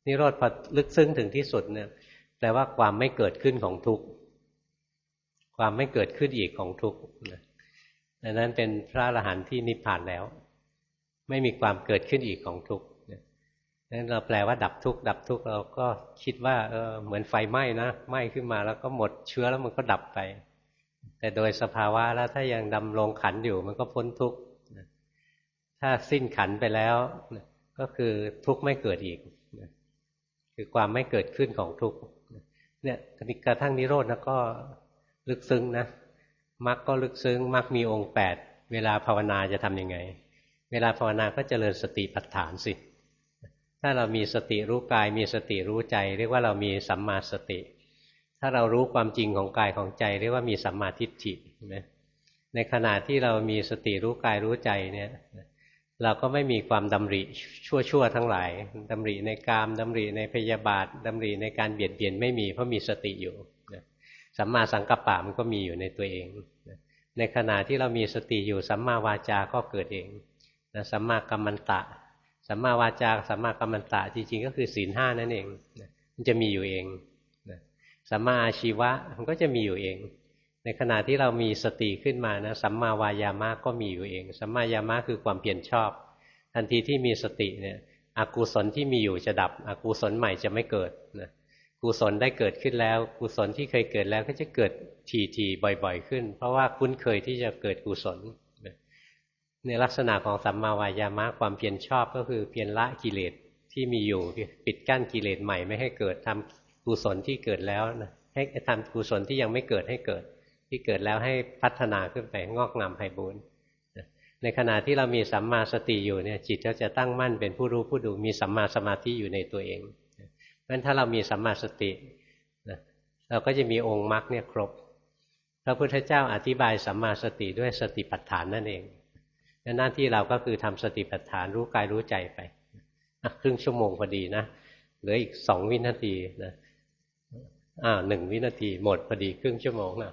นิโรธพอลึกซึ้งถึงที่สุดเนี่ยแปลว่าความไม่เกิดขึ้นของทุกข์ความไม่เกิดขึ้นอีกของทุกข์ดังนั้นเป็นพระอรหันต์ที่นิพพานแล้วไม่มีความเกิดขึ้นอีกของทุกข์นั้นเราแปลว่าดับทุกข์ดับทุกข์เราก็คิดว่าเออเหมือนไฟไหม้นะไหม้ขึ้นมาแล้วก็หมดเชื้อแล้วมันก็ดับไปแต่โดยสภาวะแล้วถ้ายังดำรงขันอยู่มันก็พ้นทุกข์ถ้าสิ้นขันไปแล้วก็คือทุกข์ไม่เกิดอีกคือความไม่เกิดขึ้นของทุกข์เนี่ยกระทั่งนิโรธนะก็ลึกซึ้งนะมรรคก็ลึกซึ้งมรรคมีองค์แปดเวลาภาวนาจะทำยังไงเวลาภาวนาก็เจริญสติปัฏฐานสิถ้าเรามีสติรู้กายมีสติรู้ใจเรียกว่าเรามีสัมมาสติถ้าเรารู้ความจริงของกายของใจเรียกว่ามีสัมมาทิฏฐิเห็นไหมในขณะที่เรามีสติรู้กายรู้ใจเนี่ยเราก็ไม่มีความดำริชั่วๆทั้งหลายดำริในกามดำริในพยาบาทดำริในการเบียดเบียนไม่มีเพราะมีสติอยู่สัมมาสังกัปปะมันก็มีอยู่ในตัวเองในขณะที่เรามีสติอยู่สัมมาวาจาก็เกิดเองสัมมากัมมันตะสัมมาวาจาสัมมากัมมันตะจริงๆก็คือศีลห้านั่นเองมันจะมีอยู่เองสัมมาอาชีวะมันก็จะมีอยู่เองในขณะที่เรามีสติขึ้นมานะสัมมาวายามะก็มีอยู่เองสัมมายามะคือความเพียรชอบทันทีที่มีสติเนี่ยอกุศลที่มีอยู่จะดับอกุศลใหม่จะไม่เกิดนะกุศลได้เกิดขึ้นแล้วกุศลที่เคยเกิดแล้วก็จะเกิดทีๆบ่อยๆขึ้นเพราะว่าคุ้นเคยที่จะเกิดกุศลในลักษณะของสัมมาวายามะความเพียรชอบก็คือเพียรละกิเลสที่มีอยู่ปิดกั้นกิเลสใหม่ไม่ให้เกิดทำกุศลที่เกิดแล้วนะให้ทำกุศลที่ยังไม่เกิดให้เกิดที่เกิดแล้วให้พัฒนาขึ้นไปงอกงามไพบูลย์ในขณะที่เรามีสัมมาสติอยู่เนี่ยจิตก็จะตั้งมั่นเป็นผู้รู้ผู้ดูมีสัมมาสมาธิอยู่ในตัวเองเพราะฉะนั้นถ้าเรามีสัมมาสตินะเราก็จะมีองค์มรรคเนี่ยครบพระพุทธเจ้าอธิบายสัมมาสติด้วยสติปัฏฐานนั่นเองหน้าที่เราก็คือทำสติปัฏฐานรู้กายรู้ใจไปครึ่งชั่วโมงพอดีนะเหลืออีกสองวินาทีนะอ้าวหนึ่งวินาทีหมดพอดีครึ่งชั่วโมงนะ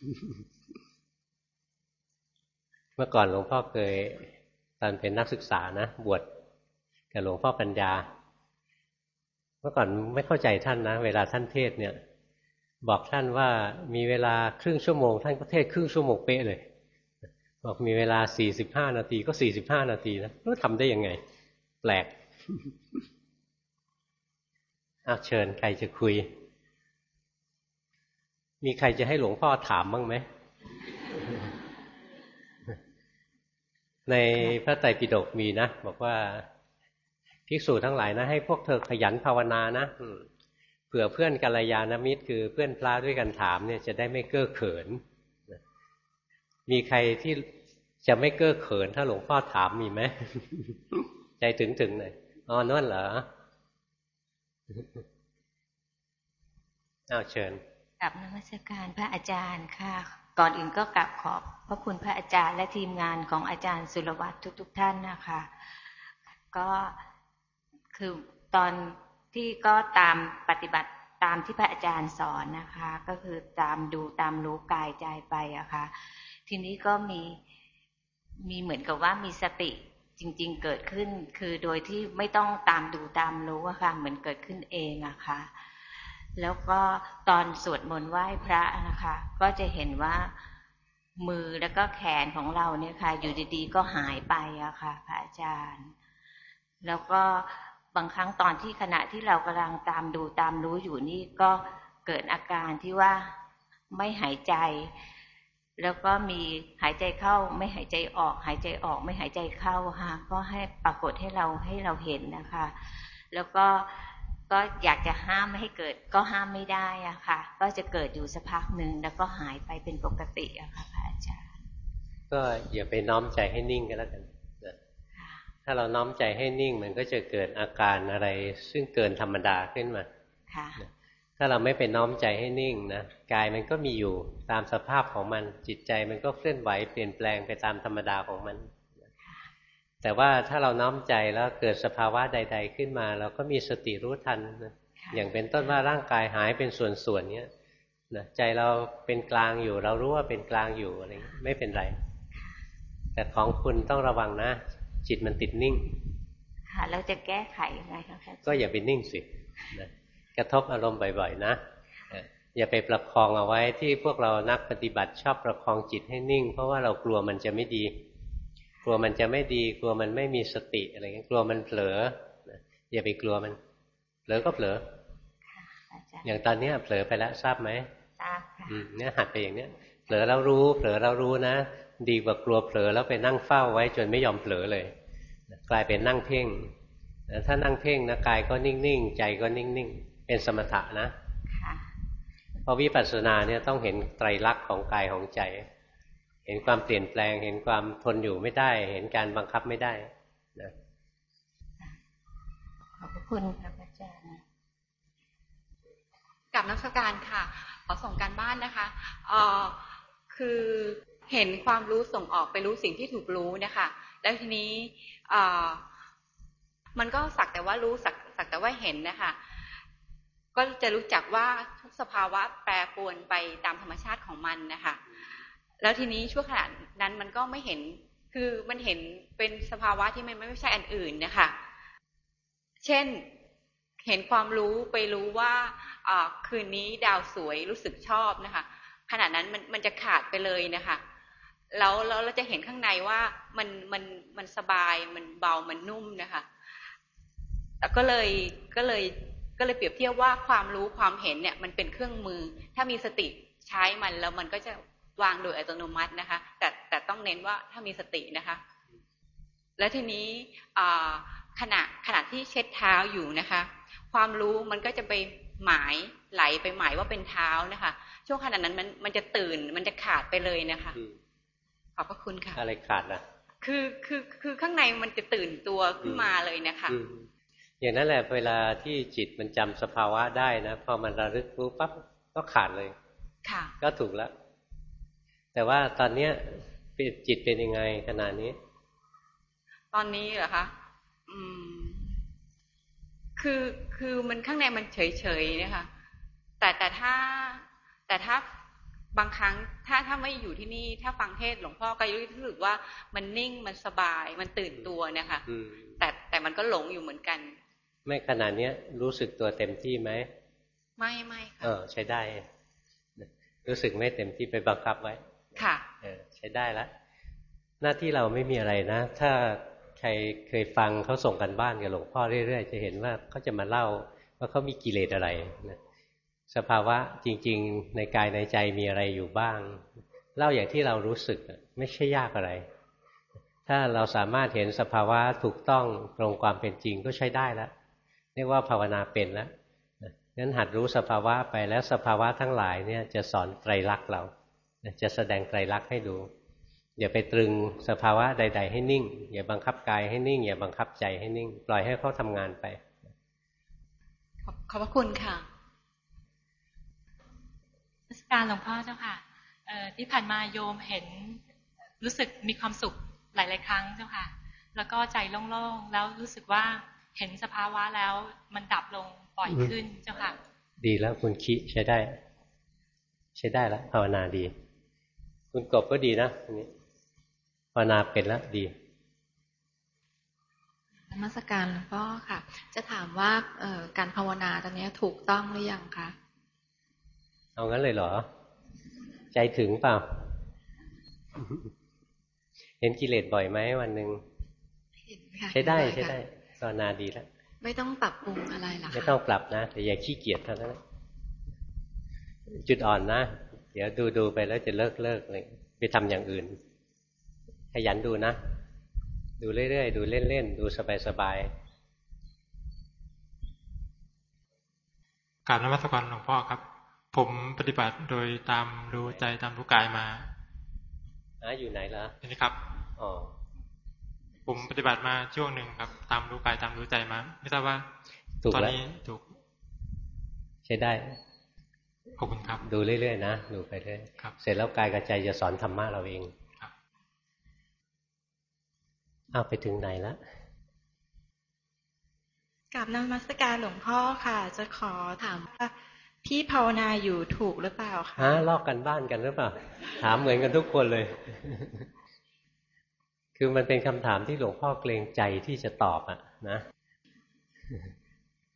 เมื่อก่อนหลวงพ่อเคยตอนเป็นนักศึกษานะบวชกับหลวงพ่อปัญญาเมื่อก่อนไม่เข้าใจท่านนะเวลาท่านเทศเนี่ยบอกท่านว่ามีเวลาครึ่งชั่วโมงท่านก็เทศครึ่งชั่วโมงเป๊ะเลยบอกมีเวลาสี่สิบห้านาทีก็สี่สิบห้านาทีนะแล้วทำได้ยังไงแปลกอ้าวเชิญใครจะคุยมีใครจะให้หลวงพ่อถามบ้างไหมในพระไตรปิฎกมีนะบอกว่าภิกษุทั้งหลายนะให้พวกเธอขยันภาวนานะเผื่อเพื่อนกัลยาณมิตรคือเพื่อนพระด้วยกันถามเนี่ยจะได้ไม่เก้อเขินมีใครที่จะไม่เก้อเขินถ้าหลวงพ่อถามมีไหมใจถึงๆหน่อยอ๋อนั่นเหรออ้าวเชิญกราบนมัสการพระอาจารย์ค่ะก่อนอื่นก็กราบขอบพระคุณพระอาจารย์และทีมงานของอาจารย์สุรวัตรทุกๆท่านนะคะก็คือตอนที่ก็ตามปฏิบัติตามที่พระอาจารย์สอนนะคะก็คือตามดูตามรู้กายใจไปอะค่ะทีนี้ก็มีมีเหมือนกับว่ามีสติจริงๆเกิดขึ้นคือโดยที่ไม่ต้องตามดูตามรู้อะค่ะเหมือนเกิดขึ้นเองอะค่ะแล้วก็ตอนสวดมนต์ไหว้พระนะคะก็จะเห็นว่ามือแล้วก็แขนของเราเนี่ยค่ะอยู่ดีๆก็หายไปอะค่ะพระอาจารย์แล้วก็บางครั้งตอนที่ขณะที่เรากำลังตามดูตามรู้อยู่นี่ก็เกิดอาการที่ว่าไม่หายใจแล้วก็มีหายใจเข้าไม่หายใจออกหายใจออกไม่หายใจเข้าค่ะก็ให้ปรากฏให้เราให้เราเห็นนะคะแล้วก็ก็อยากจะห้ามไม่ให้เกิดก็ห้ามไม่ได้อะค่ะก็จะเกิดอยู่สักพักหนึ่งแล้วก็หายไปเป็นปกติอะค่ะพระอาจารย์ก็อย่าไปน้อมใจให้นิ่งกันแล้วกันถ้าเราน้อมใจให้นิ่งมันก็จะเกิดอาการอะไรซึ่งเกินธรรมดาขึ้นมาถ้าเราไม่ไปน้อมใจให้นิ่งนะกายมันก็มีอยู่ตามสภาพของมันจิตใจมันก็เคลื่อนไหวเปลี่ยนแปลงไปตามธรรมดาของมันแต่ว่าถ้าเราน้อมใจแล้วเกิดสภาวะใดๆขึ้นมาเราก็มีสติรู้ทันนะอย่างเป็นต้นว่าร่างกายหายเป็นส่วนๆเนี้ยนะใจเราเป็นกลางอยู่เรารู้ว่าเป็นกลางอยู่อะไรไม่เป็นไรแต่ของคุณต้องระวังนะจิตมันติดนิ่งค่ะแล้วจะแก้ไขยังไงคะก็อย่าไปนิ่งสินะกระทบอารมณ์บ่อยๆนะอย่าไปประคองเอาไว้ที่พวกเรานักปฏิบัติชอบประคองจิตให้นิ่งเพราะว่าเรากลัวมันจะไม่ดีกลัวมันจะไม่ดีกลัวมันไม่มีสติอะไรเงี้ยกลัวมันเผลออย่าไปกลัวมันเผลอก็เผลออย่างตอนนี้เผลอไปแล้วทราบไหมทราบค่ะเนี่ยหัดไปอย่างเนี้ยเผลอแล้วรู้เผลอแล้วรู้นะดีกว่ากลัวเผลอแล้วไปนั่งเฝ้าไว้จนไม่ยอมเผลอเลยกลายเป็นนั่งเพ่งถ้านั่งเพ่งนะกายก็นิ่งๆใจก็นิ่งๆเป็นสมถะนะพอวิปัสสนาเนี่ยต้องเห็นไตรลักษณ์ของกายของใจเห็นความเปลี่ยนแปลงเห็นความทนอยู่ไม่ได้เห็นการบังคับไม่ได้นะขอบคุณครับอาจารย์กลับนักศึกษาค่ะขอส่งการบ้านนะคะเอ่อคือเห็นความรู้ส่งออกไปรู้สิ่งที่ถูกรู้นะคะแล้วทีนี้เอ่อมันก็สักแต่ว่ารู้สักสักแต่ว่าเห็นนะคะก็จะรู้จักว่าทุกสภาวะแปรปรวนไปตามธรรมชาติของมันนะคะแล้วทีนี้ช่วงขณะนั้นมันก็ไม่เห็นคือมันเห็นเป็นสภาวะที่มันไม่ใช่อันอื่นนะคะเช่นเห็นความรู้ไปรู้ว่าคืนนี้ดาวสวยรู้สึกชอบนะคะขณะนั้นมันมันจะขาดไปเลยนะคะแล้วแล้วเราจะเห็นข้างในว่ามันมันมันสบายมันเบามันนุ่มนะคะแล้วก็เลยก็เลยก็เลยเปรียบเทียบว่าความรู้ความเห็นเนี่ยมันเป็นเครื่องมือถ้ามีสติใช้มันแล้วมันก็จะวางโดยอัตโนมัตินะคะแต่แต่ต้องเน้นว่าถ้ามีสตินะคะและทีนี้ขณะขณะที่เช็ดเท้าอยู่นะคะความรู้มันก็จะไปหมายไหลไปหมายว่าเป็นเท้านะคะช่วงขณะนั้นมันมันจะตื่นมันจะขาดไปเลยนะคะขอบพระคุณค่ะอะไรขาดล่ะคือคือคือข้างในมันจะตื่นตัวขึ้นมาเลยนะคะอย่างนั้นแหละเวลาที่จิตมันจำสภาวะได้นะพอมันระลึกรู้ปั๊บก็ขาดเลยค่ะก็ถูกแล้วแต่ว่าตอนเนี้ยจิตเป็นยังไงขณะนี้ตอนนี้เหรอคะอืมคือคือมันข้างในมันเฉยเฉยนะคะแต่แต่ถ้าแต่ถ้าบางครั้งถ้าถ้าไม่อยู่ที่นี่ถ้าฟังเทศหลวงพ่อก็รู้สึกว่ามันนิ่งมันสบายมันตื่นตัวนะคะแต่แต่มันก็หลงอยู่เหมือนกันไม่ขนาดนี้รู้สึกตัวเต็มที่ไหมไม่ไม่ค่ะเออใช้ได้รู้สึกไม่เต็มที่ไปบังคับไว้ค่ะเออใช้ได้แล้วหน้าที่เราไม่มีอะไรนะถ้าใครเคยฟังเขาส่งกันบ้านกับหลวงพ่อเรื่อยๆจะเห็นว่าเขาจะมาเล่าว่าเขามีกิเลสอะไรนะสภาวะจริงๆในกายในใจมีอะไรอยู่บ้างเล่าอย่างที่เรารู้สึกไม่ใช่ยากอะไรถ้าเราสามารถเห็นสภาวะถูกต้องตรงความเป็นจริงก็ใช้ได้แล้วเรียกว่าภาวนาเป็นแล้วงั้นหัดรู้สภาวะไปแล้วสภาวะทั้งหลายเนี่ยจะสอนไตรลักษณ์เราจะแสดงไตรลักษณ์ให้ดูอย่าไปตรึงสภาวะใดๆให้นิ่งอย่าบังคับกายให้นิ่งอย่าบังคับใจให้นิ่งปล่อยให้เขาทำงานไปขอบพระคุณค่ะนมัสการหลวงพ่อเจ้าค่ะที่ผ่านมาโยมเห็นรู้สึกมีความสุขหลายๆครั้งเจ้าค่ะแล้วก็ใจโล่งๆแล้วรู้สึกว่าเห็นสภาวะแล้วมันดับลงปล่อยขึ้นเจ้าค่ะดีแล้วคุณคิใช้ได้ใช้ได้แล้วภาวนาดีคุณกบก็ดีนะอันนี้ภาวนาเป็นแล้วดีนมัสการหลวงพ่อค่ะจะถามว่าการภาวนาตอนนี้ถูกต้องหรือยังคะเอางั้นเลยเหรอใจถึงเปล่า เห็นกิเลสบ่อยไหมวันหนึ่งเห็นค่ะใช้ได้ใช้ได้ภาวนาดีแล้วไม่ต้องปรับปรุงอะไรหรอคะไม่ต้องปรับนะแต่อย่าขี้เกียจเท่านั้นจุดอ่อนนะเดี๋ยวดูดูไปแล้วจะเลิกเลิกเลยไปทำอย่างอื่นขยันดูนะดูเรื่อยๆดูเล่นๆดูสบายๆกราบนมัสการหลวงพ่อครับผมปฏิบัติโดยตามรู้ใจตามรู้กายมาอ่ะอยู่ไหนล่ะนี่ครับอ๋อผมปฏิบัติมาช่วงหนึ่งครับตามรู้กายตามรู้ใจมาไม่ทราบว่าตอนนี้ถูกใช้ได้ขอบคุณครับดูเรื่อยๆนะดูไปเรื่อยเสร็จแล้วกายกับใจจะสอนธรรมะเราเองครับเอาไปถึงไหนแล้วกราบนมัสการหลวงพ่อค่ะจะขอถามว่าพี่ภาวนาอยู่ถูกหรือเปล่าคะฮะลอกกันบ้านกันหรือเปล่าถามเหมือนกันทุกคนเลย คือมันเป็นคำถามที่หลวงพ่อเกรงใจที่จะตอบอ่ะนะ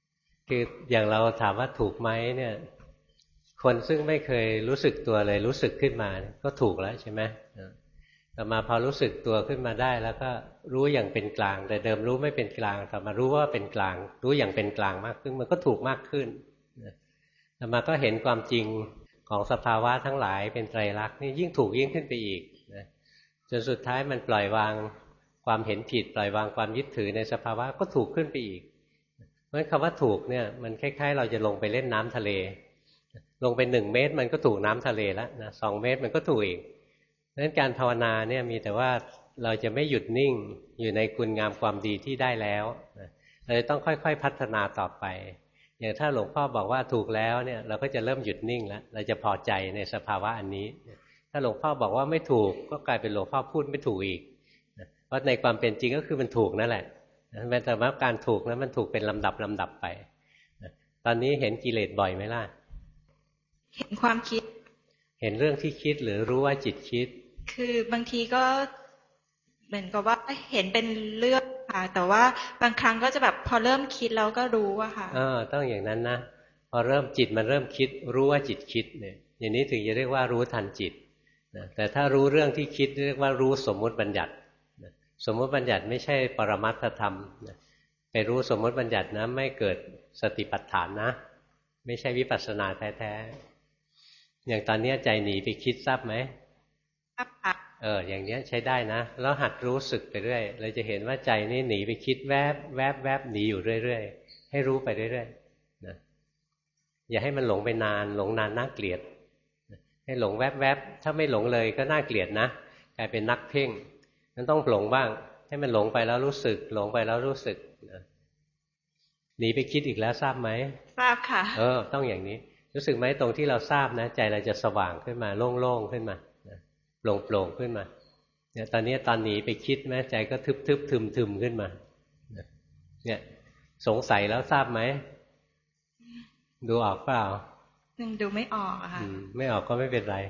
คืออย่างเราถามว่าถูกไหมเนี่ยคนซึ่งไม่เคยรู้สึกตัวเลยรู้สึกขึ้นมาก็ถูกแล้วใช่ไหมต่อมาพอรู้สึกตัวขึ้นมาได้แล้วก็รู้อย่างเป็นกลางแต่เดิมรู้ไม่เป็นกลางต่อมารู้ว่าเป็นกลางรู้อย่างเป็นกลางมากขึ้นมันก็ถูกมากขึ้นต่อมาก็เห็นความจริงของสภาวะทั้งหลายเป็นไตรลักษณ์นี่ยิ่งถูกยิ่งขึ้นไปอีกนะจนสุดท้ายมันปล่อยวางความเห็นผิดปล่อยวางความยึดถือในสภาวะก็ถูกขึ้นไปอีกเพราะฉะนั้นคำว่าถูกเนี่ยมันคล้ายๆเราจะลงไปเล่นน้ำทะเลลงไปหนึ่งเมตรมันก็ถูกน้ำทะเลแล้วนะสองเมตรมันก็ถูกอีกเพราะฉะนั้นการภาวนาเนี่ยมีแต่ว่าเราจะไม่หยุดนิ่งอยู่ในคุณงามความดีที่ได้แล้วเราจะต้องค่อยๆพัฒนาต่อไปอย่างถ้าหลวงพ่อบอกว่าถูกแล้วเนี่ยเราก็จะเริ่มหยุดนิ่งแล้วเราจะพอใจในสภาวะอันนี้ถ้าหลวงพ่อบอกว่าไม่ถูกก็กลายเป็นหลวงพ่อพูดไม่ถูกอีกเพราะในความเป็นจริงก็คือมันถูกนั่นแหละแต่ว่าการถูกนั้นมันถูกเป็นลำดับลำดับไปตอนนี้เห็นกิเลสบ่อยไหมล่ะเห็นความคิดเห็นเรื่องที่คิดหรือรู้ว่าจิตคิดคือบางทีก็เหมือนกับว่าเห็นเป็นเรื่องค่ะแต่ว่าบางครั้งก็จะแบบพอเริ่มคิดแล้วก็รู้อะค่ะเออต้องอย่างนั้นนะพอเริ่มจิตมันเริ่มคิดรู้ว่าจิตคิดเนี่ยอย่างนี้ถึงจะเรียกว่ารู้ทันจิตนะแต่ถ้ารู้เรื่องที่คิดเรียกว่ารู้สมมุติบัญญัตินะสมมุติบัญญัติไม่ใช่ปรมัตถธรรมนะไปรู้สมมุติบัญญัตินะไม่เกิดสติปัฏฐานนะไม่ใช่วิปัสสนาแท้ๆอย่างตอนนี้ใจหนีไปคิดทราบไหมเอออย่างนี้ใช้ได้นะแล้วหัดรู้สึกไปเรื่อยเราจะเห็นว่าใจนี่หนีไปคิดแวบแวบแวบหนีอยู่เรื่อยๆให้รู้ไปเรื่อยๆนะอย่าให้มันหลงไปนานหลงนานน่าเกลียดให้หลงแวบแวบถ้าไม่หลงเลยก็น่าเกลียดนะกลายเป็นนักเพ่งนั้นต้องหลงบ้างให้มันหลงไปแล้วรู้สึกหลงไปแล้วรู้สึกนะหนีไปคิดอีกแล้วทราบไหมทราบค่ะเออต้องอย่างนี้รู้สึกไหมตรงที่เราทราบนะใจเราจะสว่างขึ้นมาโล่งๆขึ้นมาโปร่งๆขึ้นมาเนี่ยตอนนี้ตอนหนีไปคิดแม้ใจก็ทึบๆทึมๆขึ้นมาเนี่ยสงสัยแล้วทราบไหมดูออกเปล่ายังดูไม่ออกอะค่ะไม่ออกก็ไม่เป็นไร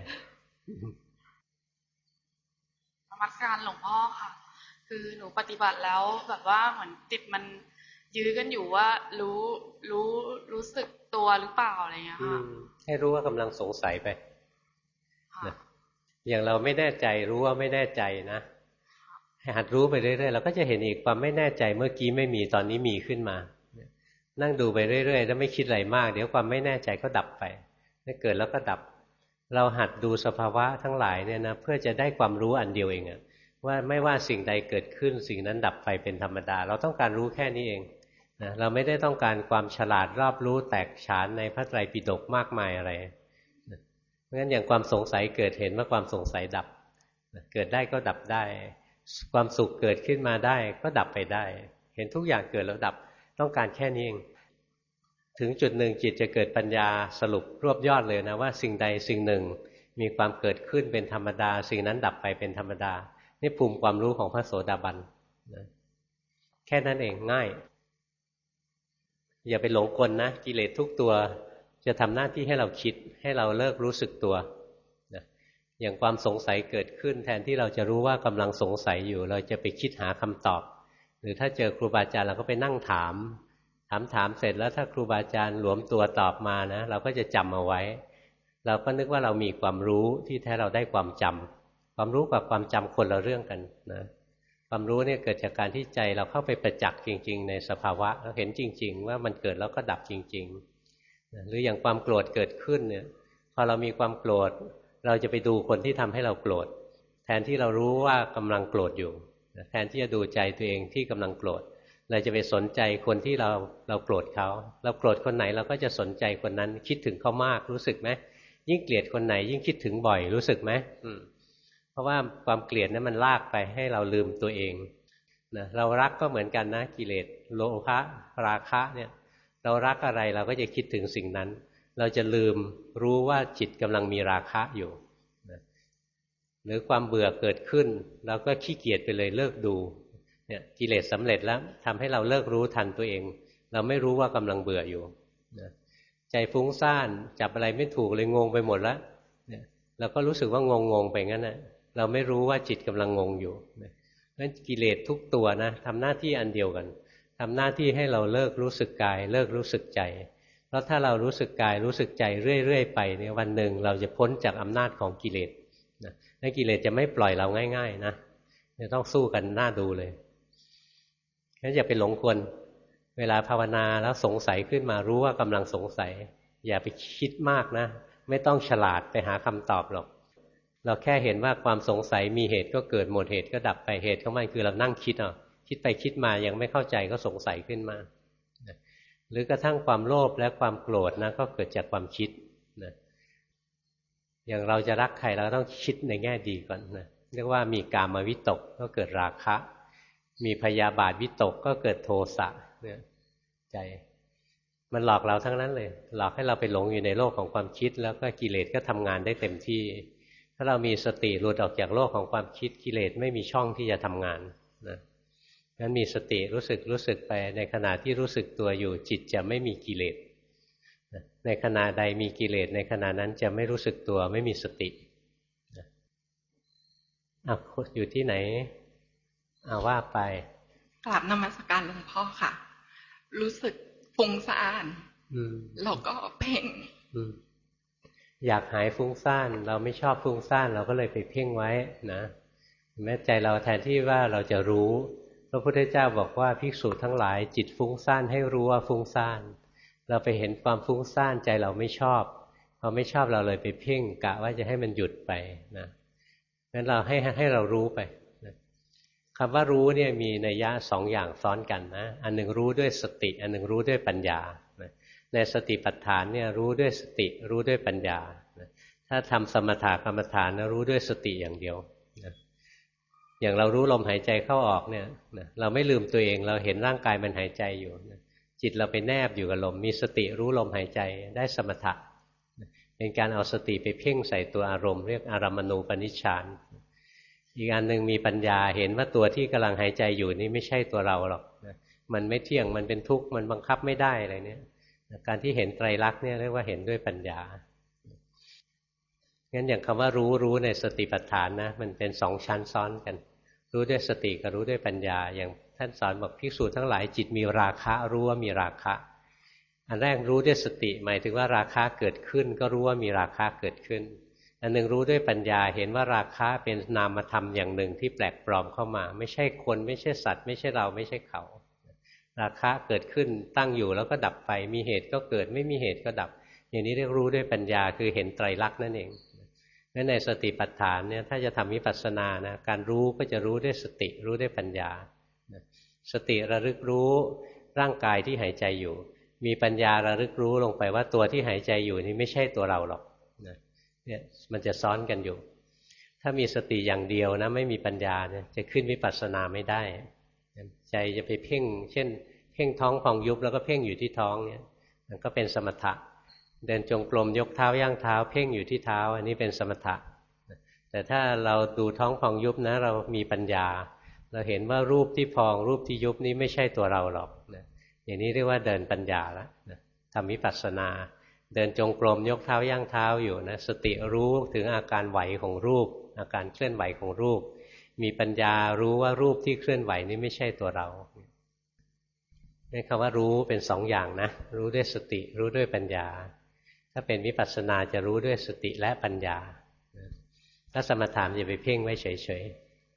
นมัสการหลวงพ่อค่ะคือหนูปฏิบัติแล้วแบบว่าเหมือนจิตมันยื้อกันอยู่ว่ารู้รู้รู้สึกตัวหรือเปล่าอะไรเงี้ยค่ะให้รู้ว่ากำลังสงสัยไปอย่างเราไม่แน่ใจรู้ว่าไม่แน่ใจนะให้หัดรู้ไปเรื่อยๆเราก็จะเห็นอีกความไม่แน่ใจเมื่อกี้ไม่มีตอนนี้มีขึ้นมานั่งดูไปเรื่อยๆแล้วไม่คิดอะไรมากเดี๋ยวความไม่แน่ใจก็ดับไปไม่เกิดแล้วก็ดับเราหัดดูสภาวะทั้งหลายเนี่ยนะเพื่อจะได้ความรู้อันเดียวเองอะว่าไม่ว่าสิ่งใดเกิดขึ้นสิ่งนั้นดับไปเป็นธรรมดาเราต้องการรู้แค่นี้เองนะเราไม่ได้ต้องการความฉลาดรอบรู้แตกฉานในพระไตรปิฎกมากมายอะไรเพราะฉะนั้นอย่างความสงสัยเกิดเห็นว่าความสงสัยดับเกิดได้ก็ดับได้ความสุขเกิดขึ้นมาได้ก็ดับไปได้เห็นทุกอย่างเกิดแล้วดับต้องการแค่นี้เองถึงจุดหนึ่งจิตจะเกิดปัญญาสรุปรวบยอดเลยนะว่าสิ่งใดสิ่งหนึ่งมีความเกิดขึ้นเป็นธรรมดาสิ่งนั้นดับไปเป็นธรรมดานี่ภูมิความรู้ของพระโสดาบันนะแค่นั้นเองง่ายอย่าไปหลงกลนะกิเลสทุกตัวจะทำหน้าที่ให้เราคิดให้เราเลิกรู้สึกตัวนะอย่างความสงสัยเกิดขึ้นแทนที่เราจะรู้ว่ากำลังสงสัยอยู่เราจะไปคิดหาคำตอบหรือถ้าเจอครูบาอาจารย์เราก็ไปนั่งถามถามถามเสร็จแล้วถ้าครูบาอาจารย์หลวมตัวตอบมานะเราก็จะจำเอาไว้เราก็นึกว่าเรามีความรู้ที่แท้เราได้ความจำความรู้กับความจำคนละเรื่องกันนะความรู้เนี่ยเกิดจากการที่ใจเราเข้าไปประจักษ์จริงๆในสภาวะเราเห็นจริงๆว่ามันเกิดแล้วก็ดับจริงๆหรืออย่างความโกรธเกิดขึ้นเนี่ยพอเรามีความโกรธเราจะไปดูคนที่ทำให้เราโกรธแทนที่เรารู้ว่ากำลังโกรธอยู่แทนที่จะดูใจตัวเองที่กำลังโกรธเราจะไปสนใจคนที่เราเราโกรธเขาเราโกรธคนไหนเราก็จะสนใจคนนั้นคิดถึงเขามากรู้สึกไหมยิ่งเกลียดคนไหนยิ่งคิดถึงบ่อยรู้สึกไหมอืมเพราะว่าความเกลียดนั้นมันลากไปให้เราลืมตัวเองนะเรารักก็เหมือนกันนะกิเลสโลภะราคะเนี่ยเรารักอะไรเราก็จะคิดถึงสิ่งนั้นเราจะลืมรู้ว่าจิตกำลังมีราคะอยู่นะหรือความเบื่อเกิดขึ้นเราก็ขี้เกียจไปเลยเลิกดูเนี่ยกิเลสสำเร็จแล้วทำให้เราเลิกรู้ทันตัวเองเราไม่รู้ว่ากำลังเบื่ออยู่นะใจฟุ้งซ่านจับอะไรไม่ถูกเลยงงไปหมดแล้วเนี่ยเราก็รู้สึกว่างงงไปงั้นนะเราไม่รู้ว่าจิตกำลังงงอยู่นะเพราะฉะนั้นกิเลสทุกตัวนะทำหน้าที่อันเดียวกันททำหน้าที่ให้เราเลิกรู้สึกกายเลิกรู้สึกใจเพราะถ้าเรารู้สึกกายรู้สึกใจเรื่อยๆไปเนี่ยวันหนึ่งเราจะพ้นจากอำนาจของกิเลสนะและกิเลสจะไม่ปล่อยเราง่ายๆนะจะต้องสู้กันหน้าดูเลยงั้นอย่าไปหลงกลเวลาภาวนาแล้วสงสัยขึ้นมารู้ว่ากำลังสงสัยอย่าไปคิดมากนะไม่ต้องฉลาดไปหาคำตอบหรอกเราแค่เห็นว่าความสงสัยมีเหตุก็เกิดหมดเหตุก็ดับไปเหตุของมันคือเรานั่งคิดอ่ะคิดไปคิดมายังไม่เข้าใจก็สงสัยขึ้นมาหรือกระทั่งความโลภและความโกรธนะก็เกิดจากความคิดนะอย่างเราจะรักใครเราต้องคิดในแง่ดีก่อนนะเรียกว่ามีกามวิตกก็เกิดราคะมีพยาบาทวิตกก็เกิดโทสะเนี่ยใจมันหลอกเราทั้งนั้นเลยหลอกให้เราไปหลงอยู่ในโลกของความคิดแล้วก็กิเลสก็ทำงานได้เต็มที่ถ้าเรามีสติหลุดออกจากโลกของความคิดกิเลสไม่มีช่องที่จะทำงานนะงั้นมีสติรู้สึกรู้สึกไปในขณะที่รู้สึกตัวอยู่จิตจะไม่มีกิเลสในขณะใดมีกิเลสในขณะนั้นจะไม่รู้สึกตัวไม่มีสติอ่ะอยู่ที่ไหนอ่ะว่าไปกราบนมัสการหลวงพ่อค่ะรู้สึกฟุ้งซ่านแล้วก็เพ่งอยากหายฟุ้งซ่านเราไม่ชอบฟุ้งซ่านเราก็เลยไปเพ่งไว้นะแม้ใจเราแทนที่ว่าเราจะรู้พระพุทธเจ้าบอกว่าภิกษุทั้งหลายจิตฟุ้งซ่านให้รู้ว่าฟุ้งซ่านเราไปเห็นความฟุ้งซ่านใจเราไม่ชอบพอไม่ชอบเราเลยไปเพ่งกะว่าจะให้มันหยุดไปนะงั้นเราให้ให้เรารู้ไปนะคำว่ารู้เนี่ยมีนัยยะสองอย่างซ้อนกันนะอันหนึ่งรู้ด้วยสติอันหนึ่งรู้ด้วยปัญญานะในสติปัฏฐานเนี่ยรู้ด้วยสติรู้ด้วยปัญญานะถ้าทำสมถะกรรมฐานนะรู้ด้วยสติอย่างเดียวนะอย่างเรารู้ลมหายใจเข้าออกเนี่ยนะเราไม่ลืมตัวเองเราเห็นร่างกายมันหายใจอยู่นะจิตเราไปแนบอยู่กับลมมีสติรู้ลมหายใจได้สมถะเป็นการเอาสติไปเพ่งใส่ตัวอารมณ์เรียกอารมณูปนิชฌานอีกอันหนึ่งมีปัญญาเห็นว่าตัวที่กำลังหายใจอยู่นี่ไม่ใช่ตัวเราหรอกนะมันไม่เที่ยงมันเป็นทุกข์มันบังคับไม่ได้อะไรเนี่ยการที่เห็นไตรลักษณ์เนี่ยเรียกว่าเห็นด้วยปัญญางั้นอย่างคำว่ารู้รู้ในสติปัฏฐานนะมันเป็นสองชั้นซ้อนกันรู้ด้วยสติกับรู้ด้วยปัญญาอย่างท่านสอนบอกภิกษุทั้งหลายจิตมีราคะรู้ว่ามีราคะอันแรกรู้ด้วยสติหมายถึงว่าราคะเกิดขึ้นก็รู้ว่ามีราคะเกิดขึ้นอันหนึ่งรู้ด้วยปัญญาเห็นว่าราคะเป็นนามธรรมอย่างหนึ่งที่แปลกปลอมเข้ามาไม่ใช่คนไม่ใช่สัตว์ไม่ใช่เราไม่ใช่เขาราคะเกิดขึ้นตั้งอยู่แล้วก็ดับไปมีเหตุก็เกิดไม่มีเหตุก็ดับอย่างนี้เรียกรู้ด้วยปัญญาคือเห็นไตรลักษณ์นั่นเองงั้นในสติปัฏฐานเนี่ยถ้าจะทำวิปัสสนานะการรู้ก็จะรู้ด้วยสติรู้ด้วยปัญญาสติระลึกรู้ร่างกายที่หายใจอยู่มีปัญญาระลึกรู้ลงไปว่าตัวที่หายใจอยู่นี่ไม่ใช่ตัวเราหรอกเนี่ยมันจะซ้อนกันอยู่ถ้ามีสติอย่างเดียวนะไม่มีปัญญาเนี่ยจะขึ้นวิปัสสนาไม่ได้ใจจะไปเพ่งเช่นเพ่งท้องพองยุบแล้วก็เพ่งอยู่ที่ท้องเนี่ยมันก็เป็นสมถะเดินจงกรมยกเท้าย่างเท้าเพ่งอยู่ที่เท้าอันนี้เป็นสมถะแต่ถ้าเราดูท้องพองยุบนะเรามีปัญญาเราเห็นว่ารูปที่พองรูปที่ยุบนี้ไม่ใช่ตัวเราหรอกนะอย่างนี้เรียกว่าเดินปัญญาแล้วนะทำวิปัสสนาเดินจงกรมยกเท้าย่างเท้าอยู่นะสติรู้ถึงอาการไหวของรูปอาการเคลื่อนไหวของรูปมีปัญญารู้ว่ารูปที่เคลื่อนไหวนี้ไม่ใช่ตัวเรานี่คำว่ารู้เป็นสองอย่างนะรู้ด้วยสติรู้ด้วยปัญญาถ้าเป็นวิปัสสนาจะรู้ด้วยสติและปัญญาถ้าสมถะจะไปเพ่งไว้เฉย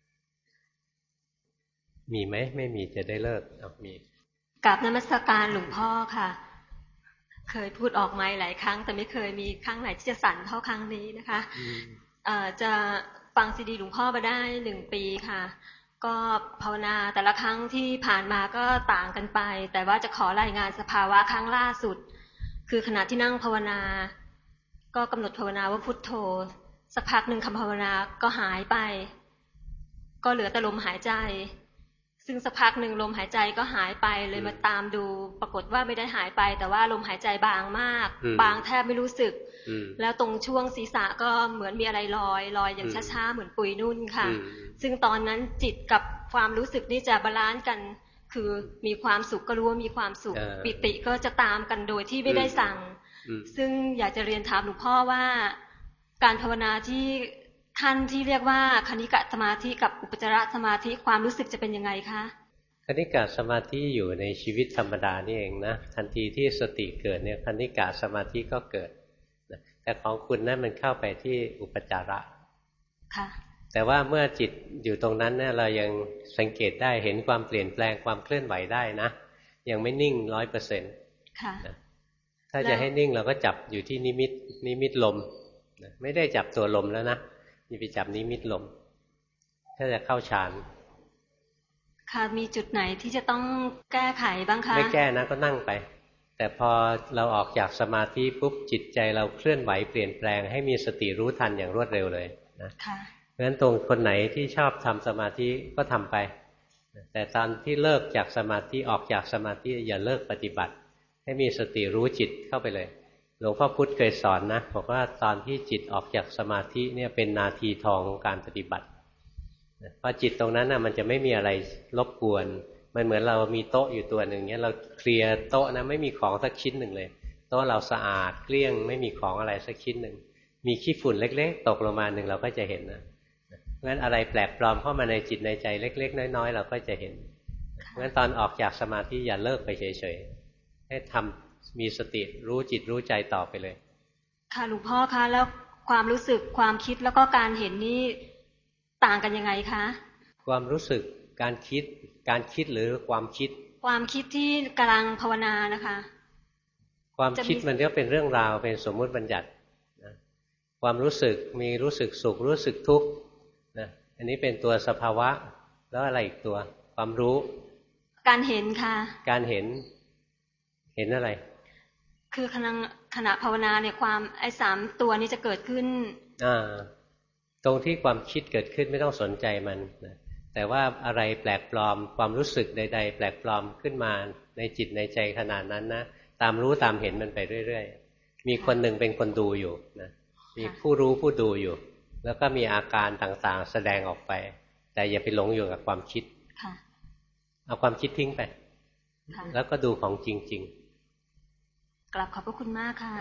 ๆมีไหมไม่มีจะได้เลิกเอามีกราบนมัสการหลวงพ่อค่ะเคยพูดออกไมค์หลายครั้งแต่ไม่เคยมีครั้งไหนที่จะสั่นเท่าครั้งนี้นะคะจะฟังซีดีหลวงพ่อมาได้หนึ่งปีค่ะก็ภาวนาแต่ละครั้งที่ผ่านมาก็ต่างกันไปแต่ว่าจะขอรายงานสภาวะครั้งล่าสุดคือขณะที่นั่งภาวนาก็กำหนดภาวนาว่าพุทโธสักพักหนึ่งคำภาวนาก็หายไปก็เหลือแต่ลมหายใจซึ่งสักพักหนึ่งลมหายใจก็หายไปเลยมาตามดูปรากฏว่าไม่ได้หายไปแต่ว่าลมหายใจบางมากบางแทบไม่รู้สึกแล้วตรงช่วงศีรษะก็เหมือนมีอะไรลอยลอยอย่างช้าๆเหมือนปุยนุ่นค่ะซึ่งตอนนั้นจิตกับความรู้สึกนี่จะบาลานซ์กันคือมีความสุขก็รู้ว่ามีความสุขปิติก็จะตามกันโดยที่ไม่ได้สั่งซึ่งอยากจะเรียนถามหลวงพ่อว่าการภาวนาที่ขั้นที่เรียกว่าคณิกะสมาธิกับอุปจารสมาธิความรู้สึกจะเป็นยังไงคะคณิกะสมาธิอยู่ในชีวิตธรรมดานี่เองนะทันทีที่สติเกิดเนี่ยคณิกะสมาธิก็เกิดแต่ของคุณนั่นมันเข้าไปที่อุปจาระค่ะแต่ว่าเมื่อจิตอยู่ตรงนั้นเนี่ยเรายังสังเกตได้เห็นความเปลี่ยนแปลงความเคลื่อนไหวได้นะยังไม่นิ่งร้อยเปอร์เซ็นต์ถ้าจะให้นิ่งเราก็จับอยู่ที่นิมิตนิมิตลมไม่ได้จับตัวลมแล้วนะนี่ไปจับนิมิตลมถ้าจะเข้าฌานค่ะมีจุดไหนที่จะต้องแก้ไขบ้างคะไม่แก้นะก็นั่งไปแต่พอเราออกจากสมาธิปุ๊บจิตใจเราเคลื่อนไหวเปลี่ยนแปลงให้มีสติรู้ทันอย่างรวดเร็วเลยนะเพราะฉะนั้นตรงคนไหนที่ชอบทำสมาธิก็ทำไปแต่ตอนที่เลิกจากสมาธิออกจากสมาธิอย่าเลิกปฏิบัติให้มีสติรู้จิตเข้าไปเลยหลวงพ่อพุธเคยสอนนะบอกว่าตอนที่จิตออกจากสมาธิเนี่ยเป็นนาทีทองของการปฏิบัติเพราะจิตตรงนั้นน่ะมันจะไม่มีอะไรรบกวนมันเหมือนเรามีโต๊ะอยู่ตัวหนึ่งเนี้ยเราเคลียร์โต๊ะนะไม่มีของสักชิ้นหนึ่งเลยโต๊ะเราสะอาดเกลี้ยงไม่มีของอะไรสักชิ้นหนึ่งมีขี้ฝุ่นเล็กๆตกลงมาหนึ่งเราก็จะเห็นนะเพราะฉะนั้นอะไรแปลกปลอมเข้ามาในจิตในใจเล็กๆน้อยๆเราก็จะเห็นเพราะฉะนั้นตอนออกจากสมาธิอย่าเลิกไปเฉยๆให้ทำมีสติรู้จิตรู้ใจต่อไปเลยค่ะหลวงพ่อคะแล้วความรู้สึกความคิดแล้วก็การเห็นนี่ต่างกันยังไงคะความรู้สึกการคิดการคิดหรือความคิดความคิดที่กำลังภาวนานะคะความคิดมันก็เป็นเรื่องราวเป็นสมมุติบัญญัตินะความรู้สึกมีรู้สึกสุขรู้สึกทุกข์นะอันนี้เป็นตัวสภาวะแล้วอะไรอีกตัวความรู้การเห็นค่ะการเห็นเห็นอะไรคือขณะขณะภาวนาเนี่ยความไอ้สามตัวนี้จะเกิดขึ้นอ่าตรงที่ความคิดเกิดขึ้นไม่ต้องสนใจมันนะแต่ว่าอะไรแปลกปลอมความรู้สึกใดๆแปลกปลอมขึ้นมาในจิตในใจขนาดนั้นนะตามรู้ตามเห็นมันไปเรื่อยๆมีคนหนึ่งเป็นคนดูอยู่นะมีผู้รู้ผู้ดูอยู่แล้วก็มีอาการต่างๆแสดงออกไปแต่อย่าไปหลงอยู่กับความคิดเอาความคิดทิ้งไปแล้วก็ดูของจริงๆกลับขอบพระคุณมากค่ะ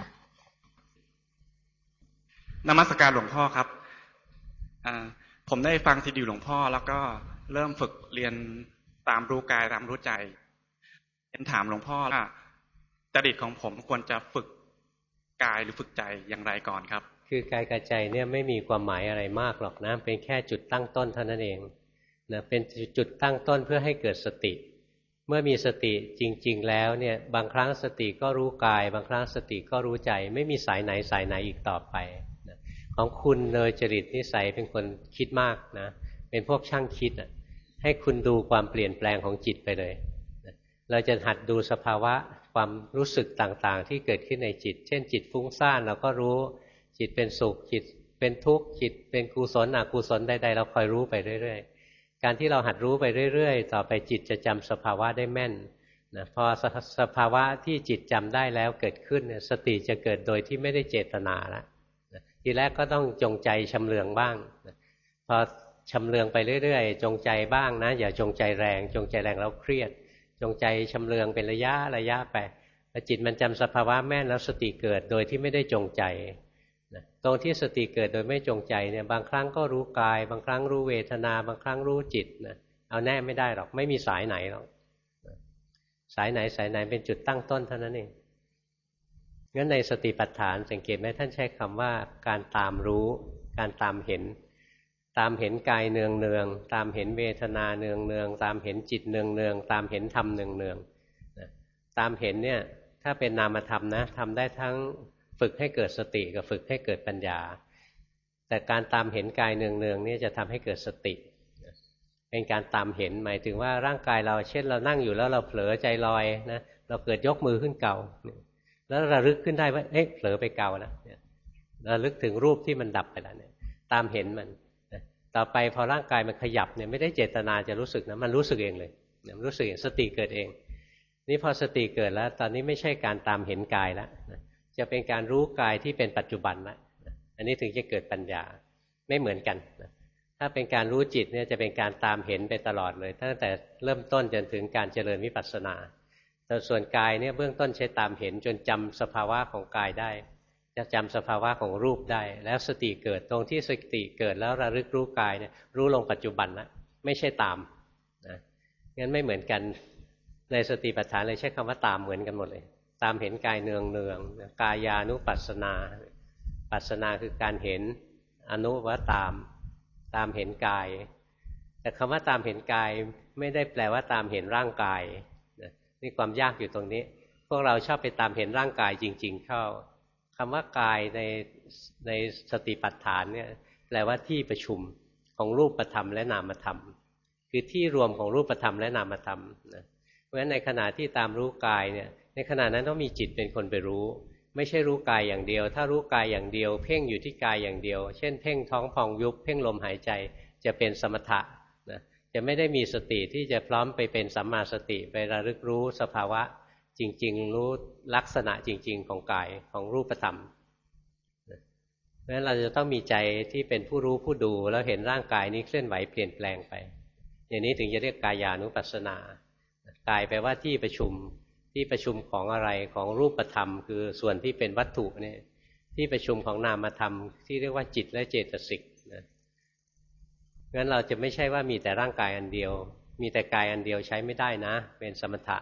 นมัสการหลวงพ่อครับผมได้ฟังซีดีหลวงพ่อแล้วก็เริ่มฝึกเรียนตามรู้กายตามรู้ใจเรียนถามหลวงพ่อว่าจริตของผมควรจะฝึกกายหรือฝึกใจอย่างไรก่อนครับคือกายกับใจเนี่ยไม่มีความหมายอะไรมากหรอกนะเป็นแค่จุดตั้งต้นเท่านั้นเองนะเป็นจุดตั้งต้นเพื่อให้เกิดสติเมื่อมีสติจริงๆแล้วเนี่ยบางครั้งสติก็รู้กายบางครั้งสติก็รู้ใจไม่มีสายไหนสายไหนอีกต่อไปของคุณเลยจริตนิสัยเป็นคนคิดมากนะเป็นพวกช่างคิดอ่ะให้คุณดูความเปลี่ยนแปลงของจิตไปเลยเราจะหัดดูสภาวะความรู้สึกต่างๆที่เกิดขึ้นในจิตเช่นจิตฟุ้งซ่านเราก็รู้จิตเป็นสุขจิตเป็นทุกข์จิตเป็นกุศลอกุศลใดๆเราคอยรู้ไปเรื่อยๆการที่เราหัดรู้ไปเรื่อยๆต่อไปจิตจะจำสภาวะได้แม่นนะพอสภาวะที่จิตจำได้แล้วเกิดขึ้นเนี่ยสติจะเกิดโดยที่ไม่ได้เจตนาแล้วทีแรกก็ต้องจงใจชำเลืองบ้างพอชำเลืองไปเรื่อยๆจงใจบ้างนะอย่าจงใจแรงจงใจแรงแล้วเครียดจงใจชำเลืองเป็นระยะระยะไปพอจิตมันจำสภาวะแม่นแล้วสติเกิดโดยที่ไม่ได้จงใจตรงที่สติเกิดโดยไม่จงใจเนี่ยบางครั้งก็รู้กายบางครั้งรู้เวทนาบางครั้งรู้จิตนะเอาแน่ไม่ได้หรอกไม่มีสายไหนหรอกสายไหนสายไหนเป็นจุดตั้งต้นเท่านั้นเองงั้นในสติปัฏฐานสังเกตไหมท่านใช้คำว่าการตามรู้การตามเห็นตามเห็นกายเนืองเนืองตามเห็นเวทนาเนืองเนืองตามเห็นจิตเนืองเนืองตามเห็นธรรมเนืองเนืองตามเห็นเนี่ยถ้าเป็นนามธรรมนะทำได้ทั้งฝึกให้เกิดสติกับฝึกให้เกิดปัญญาแต่การตามเห็นกายเนืองเนืองนี่จะทำให้เกิดสติเป็นการตามเห็นหมายถึงว่าร่างกายเราเช่นเรานั่งอยู่แล้วเราเผลอใจลอยนะเราเกิดยกมือขึ้นเกาแล้วระลึกขึ้นได้ว่าเอ๊ะเผลอไปเกานะระลึกถึงรูปที่มันดับไปแล้วเนี่ยตามเห็นมันต่อไปพอร่างกายมันขยับเนี่ยไม่ได้เจตนาจะรู้สึกนะมันรู้สึกเองเลยมันรู้สึกเองสติเกิดเองนี่พอสติเกิดแล้วตอนนี้ไม่ใช่การตามเห็นกายแล้วจะเป็นการรู้กายที่เป็นปัจจุบันแล้วอันนี้ถึงจะเกิดปัญญาไม่เหมือนกันถ้าเป็นการรู้จิตเนี่ยจะเป็นการตามเห็นไปตลอดเลยตั้งแต่เริ่มต้นจนถึงการเจริญวิปัสสนาแต่ส่วนกายเนี่ยเบื้องต้นใช้ตามเห็นจนจำสภาวะของกายได้จะจำสภาวะของรูปได้แล้วสติเกิดตรงที่สติเกิดแล้วระลึกรู้กายเนี่ยรู้ลงปัจจุบันนะไม่ใช่ตามนะงั้นไม่เหมือนกันในสติปัฏฐานเลยใช้คำว่าตามเหมือนกันหมดเลยตามเห็นกายเนืองเนืองกายานุปัสสนาปัสสนาคือการเห็นอนุว่าตามตามเห็นกายแต่คำว่าตามเห็นกายไม่ได้แปลว่าตามเห็นร่างกายนี่ความยากอยู่ตรงนี้พวกเราชอบไปตามเห็นร่างกายจริงๆเข้าคำว่ากายในในสติปัฏฐานเนี่ยแปลว่าที่ประชุมของรูปธรรมและนามธรรมคือที่รวมของรูปธรรมและนามธรรมนะเพราะฉะนั้นในขณะที่ตามรู้กายเนี่ยในขณะนั้นต้องมีจิตเป็นคนไปรู้ไม่ใช่รู้กายอย่างเดียวถ้ารู้กายอย่างเดียวเพ่งอยู่ที่กายอย่างเดียวเช่นเพ่งท้องพองยุบเพ่งลมหายใจจะเป็นสมถะนะจะไม่ได้มีสติที่จะพร้อมไปเป็นสัมมาสติไประลึกรู้สภาวะจริงๆรู้ลักษณะจริงๆของกายของรูปธรรมเพราะฉะนั้นเราจะต้องมีใจที่เป็นผู้รู้ผู้ดูแล้วเห็นร่างกายนี้เคลื่อนไหวเปลี่ยนแปลงไปอย่างนี้ถึงจะเรียกกายานุปัสสนากายแปลว่าที่ประชุมที่ประชุมของอะไรของรูปธรรมคือส่วนที่เป็นวัตถุเนี่ยที่ประชุมของนามธรรมที่เรียกว่าจิตและเจตสิกนะงั้นเราจะไม่ใช่ว่ามีแต่ร่างกายอันเดียวมีแต่กายอันเดียวใช้ไม่ได้นะเป็นสมถะ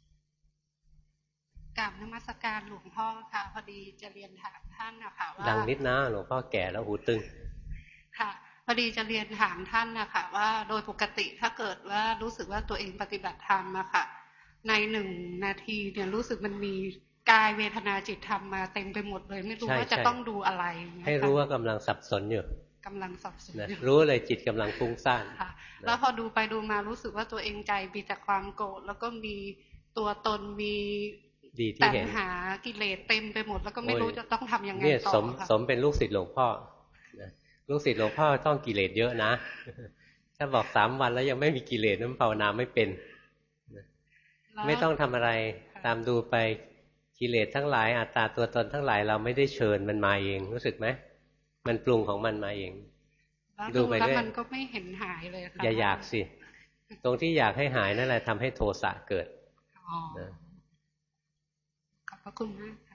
กราบนมัสการหลวงพ่อค่ะพอดีจะเรียนถามท่านนะคะว่าดังนิดนะหลวงพ่อแก่แล้วหูตึงค่ะพอดีจะเรียนถามท่านนะคะว่าโดยปกติถ้าเกิดว่ารู้สึกว่าตัวเองปฏิบัติธรรมอะค่ะในหนึ่งนาทีเนี่ยรู้สึกมันมีกายเวทนาจิตธรรมมาเต็มไปหมดเลยไม่รู้ว่าจะต้องดูอะไรให้รู้ว่ากำลังสับสนอยู่กำลังสับสนอยู่รู้เลยจิตกำลังฟุ้งซ่านแล้วพอดูไปดูมารู้สึกว่าตัวเองใจมีแต่ความโกรธแล้วก็มีตัวตนมีตัณหากิเลสเต็มไปหมดแล้วก็ไม่รู้จะต้องทำยังไงต่อค่ะสมเป็นลูกศิษย์หลวงพ่อลูกศิษย์หลวงพ่อต้องกิเลสเยอะนะถ้าบอกสามวันแล้วยังไม่มีกิเลสนั้นภาวนาไม่เป็นไม่ต้องทำอะไรตามดูไปกิเลสทั้งหลายอัตตาตัวตนทั้งหลายเราไม่ได้เชิญมันมาเองรู้สึกไหมมันปรุงของมันมาเองดูไปเรื่อยมันก็ไม่เห็นหายเลยค่ะอย่าอยากสิตรงที่อยากให้หายนั่นแหละทำให้โทสะเกิดขอบพระคุณมากค่ะ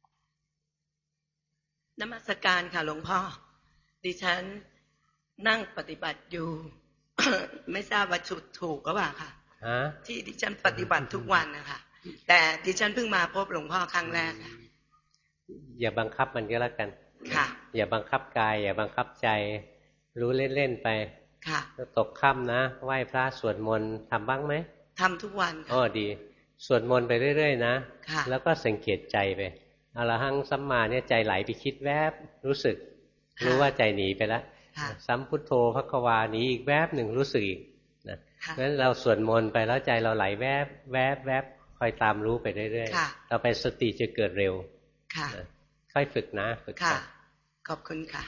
นมัสการค่ะหลวงพ่อดิฉันนั่งปฏิบัติอยู่ ไม่ทราบว่าชุดถูกหรือเปล่าค่ะที่ดิฉันปฏิบัติทุกวันนะคะแต่ดิฉันเพิ่งมาพบหลวงพ่อครั้งแรกค่ะอย่าบังคับมันก็แล้วกันค่ะอย่าบังคับกายอย่าบังคับใจรู้เล่นๆไปค่ะตกค่ำนะไหว้พระสวดมนต์ทำบ้างไหมทำทุกวันอ๋อดีสวดมนต์ไปเรื่อยๆนะแล้วก็สังเกตใจไปอรหังสัมมาเนี่ยใจไหลไปคิดแวบรู้สึกรู้ว่าใจหนีไปแล้วสัมพุทโธภควาหนีอีกแวบหนึ่งรู้สึกอีกนะเพราะฉะนั้นเราสวดมนต์ไปแล้วใจเราไหลแวบแวบแวบคอยตามรู้ไปเรื่อยๆต่อไปสติจะเกิดเร็วค่อยฝึกนะฝึกไปขอบคุณค่ะ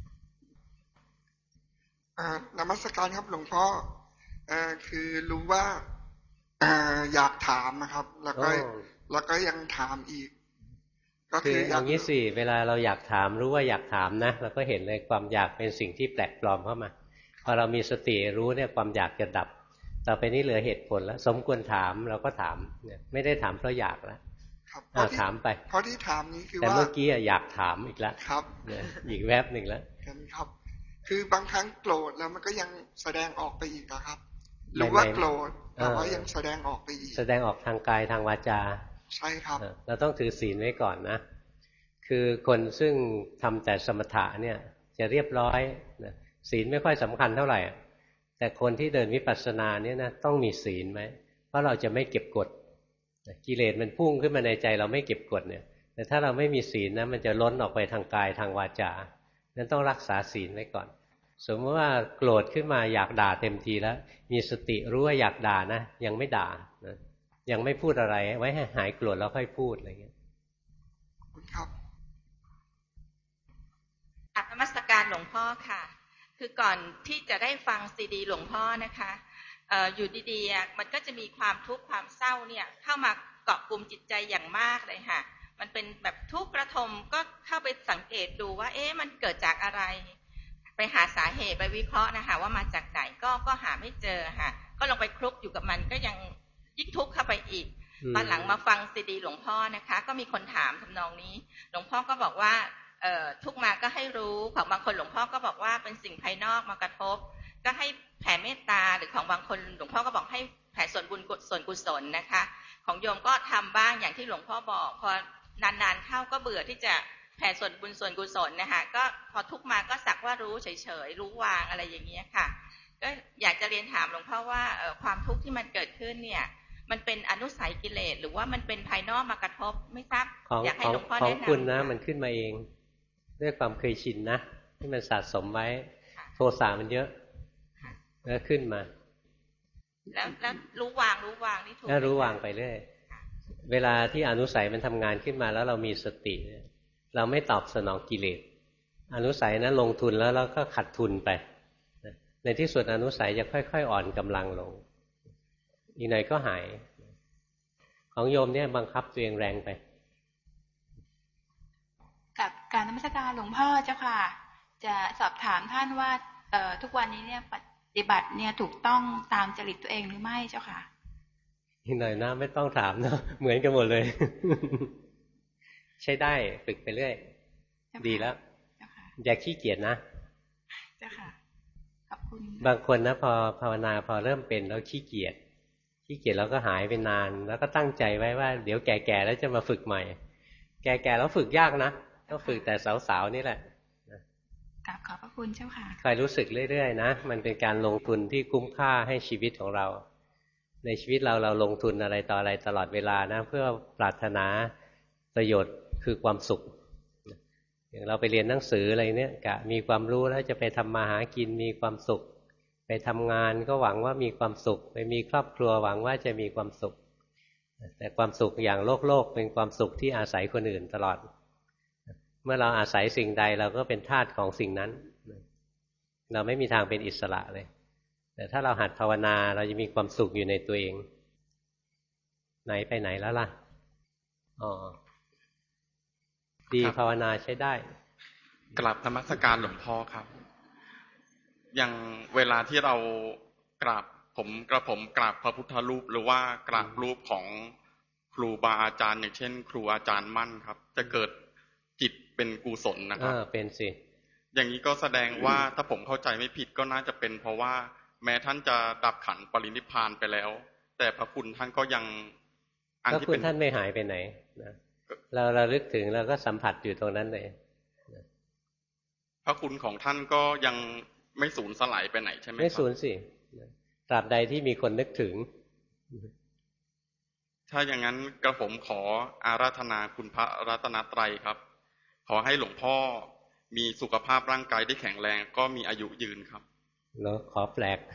นมัสการครับหลวงพ่อคือรู้ว่าอยากถามนะครับแล้วก็แล้วก็ยังถามอีกก็คืออย่างนี้สิเวลาเราอยากถามรู้ว่าอยากถามนะเราก็เห็นเลยความอยากเป็นสิ่งที่แปลกปลอมเข้ามาพอเรามีสติรู้เนี่ยความอยากจะดับต่อไปนี้เหลือเหตุผลแล้วสมควรถามเราก็ถามเนี่ยไม่ได้ถามเพราะอยากแล้วถามไปเพราะที่ถามนี้คือว่าแต่เมื่อกี้อยากถามอีกแล้วครับอีกแวบหนึ่งแล้วครับคือบางครั้งโกรธแล้วมันก็ยังแสดงออกไปอีกนะครับรู้ว่าโกรธแต่ว่ายังแสดงออกไปอีกแสดงออกทางกายทางวาจาใช่ครับเราต้องถือศีลไว้ก่อนนะคือคนซึ่งทำแต่สมถะเนี่ยจะเรียบร้อยศีลไม่ค่อยสำคัญเท่าไหร่แต่คนที่เดินวิปัสสนาเนี่ยนะต้องมีศีลไหมเพราะเราจะไม่เก็บกดกิเลสมันพุ่งขึ้นมาในใจเราไม่เก็บกดเนี่ยแต่ถ้าเราไม่มีศีลนะมันจะล้นออกไปทางกายทางวาจานั้นต้องรักษาศีลไว้ก่อนสมมติว่าโกรธขึ้นมาอยากด่าเต็มทีแล้วมีสติรู้ว่าอยากด่านะยังไม่ด่านะยังไม่พูดอะไรไว้ให้หายโกรธแล้วค่อยพูดอะไรเงี้ยครับอัตนมัสการหลวงพ่อค่ะคือก่อนที่จะได้ฟังซีดีหลวงพ่อนะคะเอ่ออยู่ดีๆมันก็จะมีความทุกข์ความเศร้าเนี่ยเข้ามาเกาะกลุ่มจิตใจอย่างมากเลยค่ะมันเป็นแบบทุกข์ระทมก็เข้าไปสังเกตดูว่าเอ๊ะมันเกิดจากอะไรไปหาสาเหตุไปวิเคราะห์นะคะว่ามาจากไหนก็ก็หาไม่เจอค่ะก็ลงไปคลุกอยู่กับมันก็ยังยิ่งทุกข์เข้าไปอีกตอนหลังมาฟังซีดีหลวงพ่อนะคะก็มีคนถามทำนองนี้หลวงพ่อก็บอกว่าเอ่อทุกมาก็ให้รู้ของบางคนหลวงพ่อก็บอกว่าเป็นสิ่งภายนอกมากระทบก็ให้แผ่เมตตาหรือของบางคนหลวงพ่อก็บอกให้แผ่ส่วนบุญส่วนกุศลนะคะของโยมก็ทำบ้างอย่างที่หลวงพ่อบอกพอนานๆเข้าก็เบื่อที่จะแผ่ส่วนบุญส่วนกุศลนะคะก็พอทุกมาก็สักว่ารู้เฉยๆรู้วางอะไรอย่างเงี้ยค่ะก็อยากจะเรียนถามหลวงพ่อว่าความทุกข์ที่มันเกิดขึ้นเนี่ยมันเป็นอนุสัยกิเลสหรือว่ามันเป็นภายนอกมากระทบไม่ทราบอยากให้หลวงพ่อแนะนำของคุณนะมันขึ้นมาเองด้วยความเคยชินนะที่มันสะสมไว้โทสะมันเยอะแล้วขึ้นมาแล้วแล้วรู้วางรู้วางนี่ถูกแล้วรู้วางไปเรื่อยเวลาที่อนุสัยมันทำงานขึ้นมาแล้วเรามีสติเราไม่ตอบสนองกิเลสอนุสัยนั้นลงทุนแล้วเราก็ขัดทุนไปในที่สุดอนุสัยจะค่อยๆอ่อนกำลังลงอีกหน่อยก็หายของโยมเนี่ยบังคับตัวเองแรงไปกับการนมัสการหลวงพ่อเจ้าค่ะจะสอบถามท่านว่าเอ่อทุกวันนี้เนี่ยปฏิบัติเนี่ยถูกต้องตามจริตตัวเองหรือไม่เจ้าค่ะอีกหน่อยนะไม่ต้องถามนะเหมือนกันหมดเลย ใช้ได้ฝึกไปเรื่อยดีแล้วอย่าขี้เกียจนะเจ้าค่ะขอบคุณบางคนนะพอภาวนาพอเริ่มเป็นแล้วขี้เกียจขี้เกียจแล้วก็หายไปนานแล้วก็ตั้งใจไว้ว่าเดี๋ยวแก่ๆแล้วจะมาฝึกใหม่แก่ๆแล้วฝึกยากนะต้องฝึกแต่สาวๆนี่แหละกราบขอบพระคุณเจ้าค่ะคอยรู้สึกเรื่อยๆนะมันเป็นการลงทุนที่คุ้มค่าให้ชีวิตของเราในชีวิตเราเราลงทุนอะไรต่ออะไรตลอดเวลานะเพื่อปรารถนาประโยชน์คือความสุขอย่างเราไปเรียนหนังสืออะไรเนี่ยกะมีความรู้แล้วจะไปทำมาหากินมีความสุขไปทำงานก็หวังว่ามีความสุขไปมีครอบครัวหวังว่าจะมีความสุขแต่ความสุขอย่างโลกโลกเป็นความสุขที่อาศัยคนอื่นตลอดเมื่อเราอาศัยสิ่งใดเราก็เป็นทาสของสิ่งนั้นเราไม่มีทางเป็นอิสระเลยแต่ถ้าเราหัดภาวนาเราจะมีความสุขอยู่ในตัวเองไหนไปไหนแล้วล่ะอ๋อดีภาวนาใช้ได้กราบนมัสการหลวงพ่อครับอย่างเวลาที่เรากราบผมกระผมกราบพระพุทธรูปหรือว่ากราบรูปของครูบาอาจารย์อย่างเช่นครูอาจารย์มั่นครับจะเกิดจิตเป็นกุศลนะครับเป็นสิอย่างนี้ก็แสดงว่าถ้าผมเข้าใจไม่ผิดก็น่าจะเป็นเพราะว่าแม้ท่านจะดับขันปรินิพพานไปแล้วแต่พระคุณท่านก็ยังอันที่เป็นท่านไม่หายไปไหนนะเราระลึกถึงเราก็สัมผัสอยู่ตรงนั้นเลยพระคุณของท่านก็ยังไม่สูญสลายไปไหนใช่ไหมครับไม่สูญสิตราบใดที่มีคนนึกถึงถ้าอย่างนั้นกระผมขออาราธนาคุณพระรัตนตรัยครับขอให้หลวงพ่อมีสุขภาพร่างกายได้แข็งแรงก็มีอายุยืนครับเนาะขอแปลก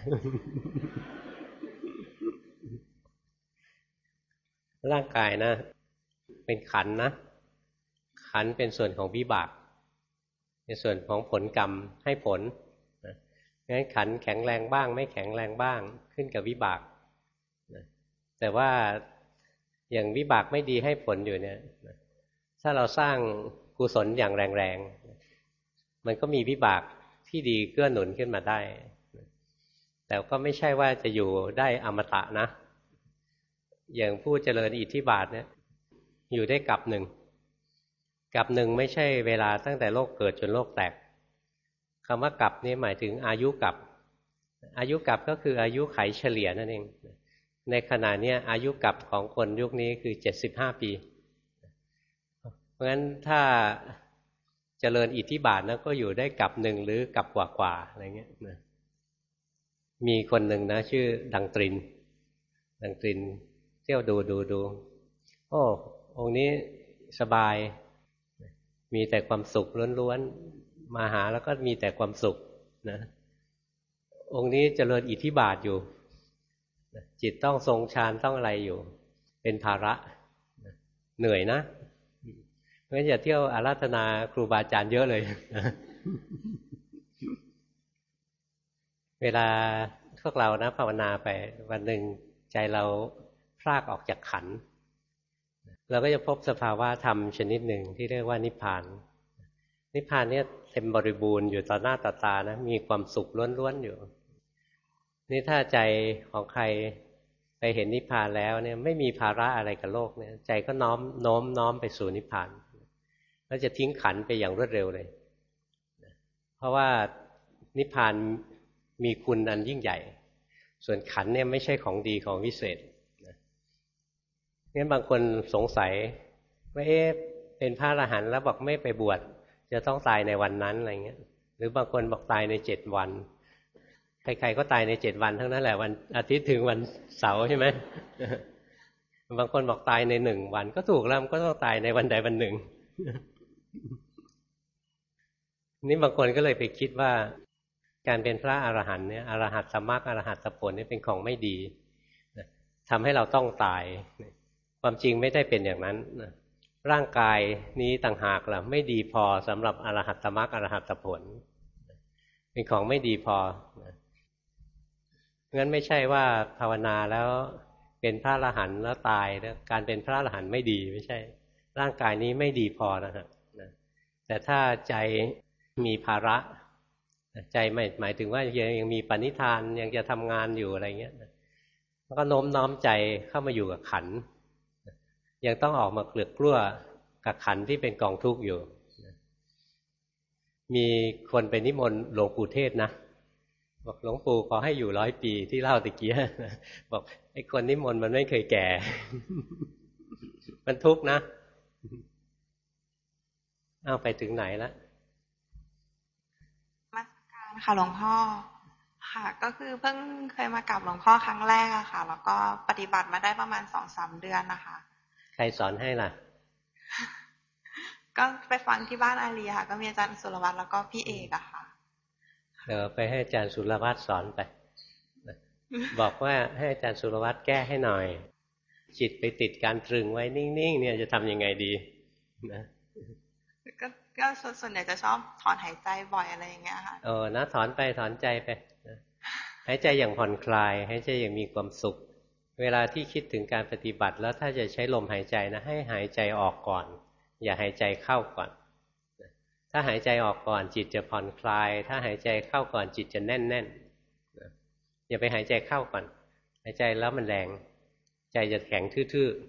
ร่างกายนะเป็นขันธ์นะขันธ์เป็นส่วนของวิบากในส่วนของผลกรรมให้ผลนะงั้นขันธ์แข็งแรงบ้างไม่แข็งแรงบ้างขึ้นกับวิบากนะแต่ว่าอย่างวิบากไม่ดีให้ผลอยู่เนี่ยนะถ้าเราสร้างกุศลอย่างแรงๆมันก็มีวิบากที่ดีเกื้อหนุนขึ้นมาได้แต่ก็ไม่ใช่ว่าจะอยู่ได้อมตะนะอย่างผู้เจริญอิทธิบาทเนี่ยอยู่ได้กับหนึ่งกับหนึ่งไม่ใช่เวลาตั้งแต่โลกเกิดจนโลกแตกคำว่ากับนี่หมายถึงอายุกับอายุกับก็คืออายุไขเฉลี่ยนั่นเองในขณะนี้อายุกับของคนยุคนี้คือเจ็ดสิบห้าปีเพราะฉะนั้นถ้าเจริญอิทธิบาทนะก็อยู่ได้กับหนึ่งหรือกับกว่าๆอะไรเงี้ยนะมีคนหนึ่งนะชื่อดังตรินดังตรินเที่ยวดูดูดูโอ้องค์นี้สบายมีแต่ความสุขล้วนๆมาหาแล้วก็มีแต่ความสุขนะองค์นี้เจริญอิทธิบาทอยู่จิตต้องทรงฌานต้องอะไรอยู่เป็นภาระเหนื่อยนะเพราะฉะนั้นอย่าเที่ยวอาราธนาครูบาอาจารย์เยอะเลย เวลาพวกเรานะภาวนาไปวันหนึ่งใจเราพรากออกจากขันธ์เราก็จะพบสภาวะธรรมชนิดหนึ่งที่เรียกว่านิพพานนิพพานเนี่ยเต็มบริบูรณ์อยู่ต่อหน้าต่อตานะมีความสุขล้วนๆอยู่นี่ถ้าใจของใครไปเห็นนิพพานแล้วเนี่ยไม่มีภาระอะไรกับโลกเนี่ยใจก็น้อมโน้มน้อมไปสู่นิพพานแล้วจะทิ้งขันธ์ไปอย่างรวดเร็วเลยเพราะว่านิพพานมีคุณอันยิ่งใหญ่ส่วนขันเนี่ยไม่ใช่ของดีของวิเศษงั้นบางคนสงสัยว่าเอ๊ะเป็นพระอรหันต์แล้วบอกไม่ไปบวชจะต้องตายในวันนั้นอะไรเงี้ยหรือบางคนบอกตายในเจ็ดวันใครๆก็ตายในเจ็ดวันทั้งนั้นแหละวันอาทิตย์ถึงวันเสาร์ใช่ไหมบางคนบอกตายในหนึ่งวันก็ถูกแล้วมันก็ต้องตายในวันใดวันหนึ่งนี่บางคนก็เลยไปคิดว่าการเป็นพระอรหันต์เนี่ยอรหัตตมรรคอรหัตตผลนี่เป็นของไม่ดีทำให้เราต้องตายความจริงไม่ได้เป็นอย่างนั้นร่างกายนี้ต่างหากล่ะไม่ดีพอสำหรับอรหัตตมรรคอรหัตตผลเป็นของไม่ดีพองั้นไม่ใช่ว่าภาวนาแล้วเป็นพระอรหันต์แล้วตายแล้วการเป็นพระอรหันต์ไม่ดีไม่ใช่ร่างกายนี้ไม่ดีพอนะครับแต่ถ้าใจมีภาระใจหมายหมายถึงว่ายังมีปณิธานยังจะทำงานอยู่อะไรเงี้ยแล้วก็โน้มน้อมใจเข้ามาอยู่กับขันยังต้องออกมาเกลือกกลั้วกับขันที่เป็นกองทุกข์อยู่มีคนไปนิมนต์หลวงปู่เทศนะบอกหลวงปู่ขอให้อยู่ร้อยปีที่เล่าตะกี้บอกไอ้คนนิมนต์มันไม่เคยแก่มันทุกข์นะเอาไปถึงไหนแล้วมาการค่ะหลวงพ่อค่ะก็คือเพิ่งเคยมากราบหลวงพ่อครั้งแรกอะค่ะแล้วก็ปฏิบัติมาได้ประมาณสองสามเดือนนะคะใครสอนให้ล่ะก็ไปฟังที่บ้านอาลีค่ะก็มีอาจารย์สุรวัตรแล้วก็พี่เอกอะค่ะเดี๋ยวไปให้อาจารย์สุรวัตรสอนไปบอกว่าให้อาจารย์สุรวัตรแก้ให้หน่อยจิตไปติดการตรึงไว้นิ่งๆเนี่ยจะทำยังไงดีนะก็ก็ส่วนใหญ่จะชอบถอนหายใจบ่อยอะไรอย่างเงี้ยค่ะเออนะถอนไปถอนใจไปหายใจอย่างผ่อนคลายหายใจอย่างมีความสุขเวลาที่คิดถึงการปฏิบัติแล้วถ้าจะใช้ลมหายใจนะให้หายใจออกก่อนอย่าหายใจเข้าก่อนถ้าหายใจออกก่อนจิตจะผ่อนคลายถ้าหายใจเข้าก่อนจิตจะแน่นแน่นอย่าไปหายใจเข้าก่อนหายใจแล้วมันแรงใจจะแข็งทื่อ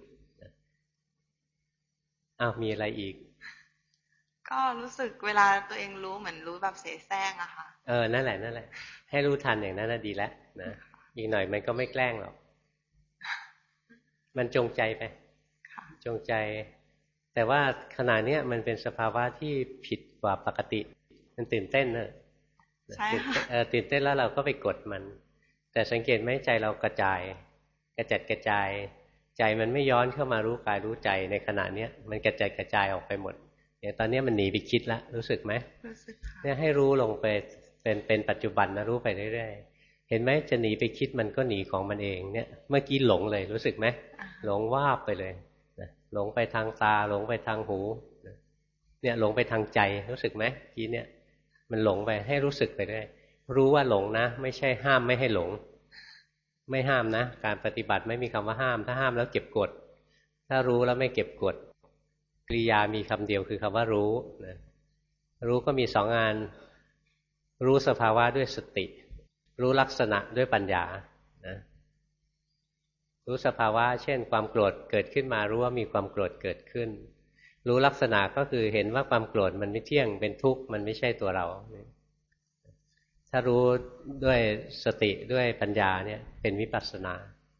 ๆอ้าวมีอะไรอีกก็รู้สึกเวลาตัวเองรู้เหมือนรู้แบบเสแสร้งอะค่ะเออนั่นแหละนั่นแหละให้รู้ทันอย่างนั้นน่ะดีแล้วนะอีกหน่อยมันก็ไม่แกล้งหรอกมันจงใจไปจงใจแต่ว่าขณะนี้มันเป็นสภาวะที่ผิดกว่าปกติมันตื่นเต้นเนอะใช่ค่ะเออตื่นเต้นแล้วเราก็ไปกดมันแต่สังเกตไหมใจเรากระจายกระจัดกระจายใจมันไม่ย้อนเข้ามารู้กายรู้ใจในขณะเนี้ยมันกระจายกระจายออกไปหมดเนี่ยตอนนี้มันหนีไปคิดแล้วรู้สึกไหมรู้สึกค่ะเนี่ยให้รู้ลงไปเป็นเป็นปัจจุบันนะรู้ไปเรื่อยๆเห็นไหมจะหนีไปคิดมันก็หนีของมันเองเนี่ยเมื่อกี้หลงเลยรู้สึกไหมหลงว่าไปเลยหลงไปทางตาหลงไปทางหูเนี่ยหลงไปทางใจรู้สึกไหมกี้เนี่ยมันหลงไปให้รู้สึกไปด้วยรู้ว่าหลงนะไม่ใช่ห้ามไม่ให้หลงไม่ห้ามนะการปฏิบัติไม่มีคำว่าห้ามถ้าห้ามแล้วเก็บกดถ้ารู้แล้วไม่เก็บกดกริยามีคำเดียวคือคำว่ารู้นะรู้ก็มีสองงานรู้สภาวะด้วยสติรู้ลักษณะด้วยปัญญานะรู้สภาวะเช่นความโกรธเกิดขึ้นมารู้ว่ามีความโกรธเกิดขึ้นรู้ลักษณะก็คือเห็นว่าความโกรธมันไม่เที่ยงเป็นทุกข์มันไม่ใช่ตัวเราถ้ารู้ด้วยสติด้วยปัญญาเนี่ยเป็นวิปัสสนา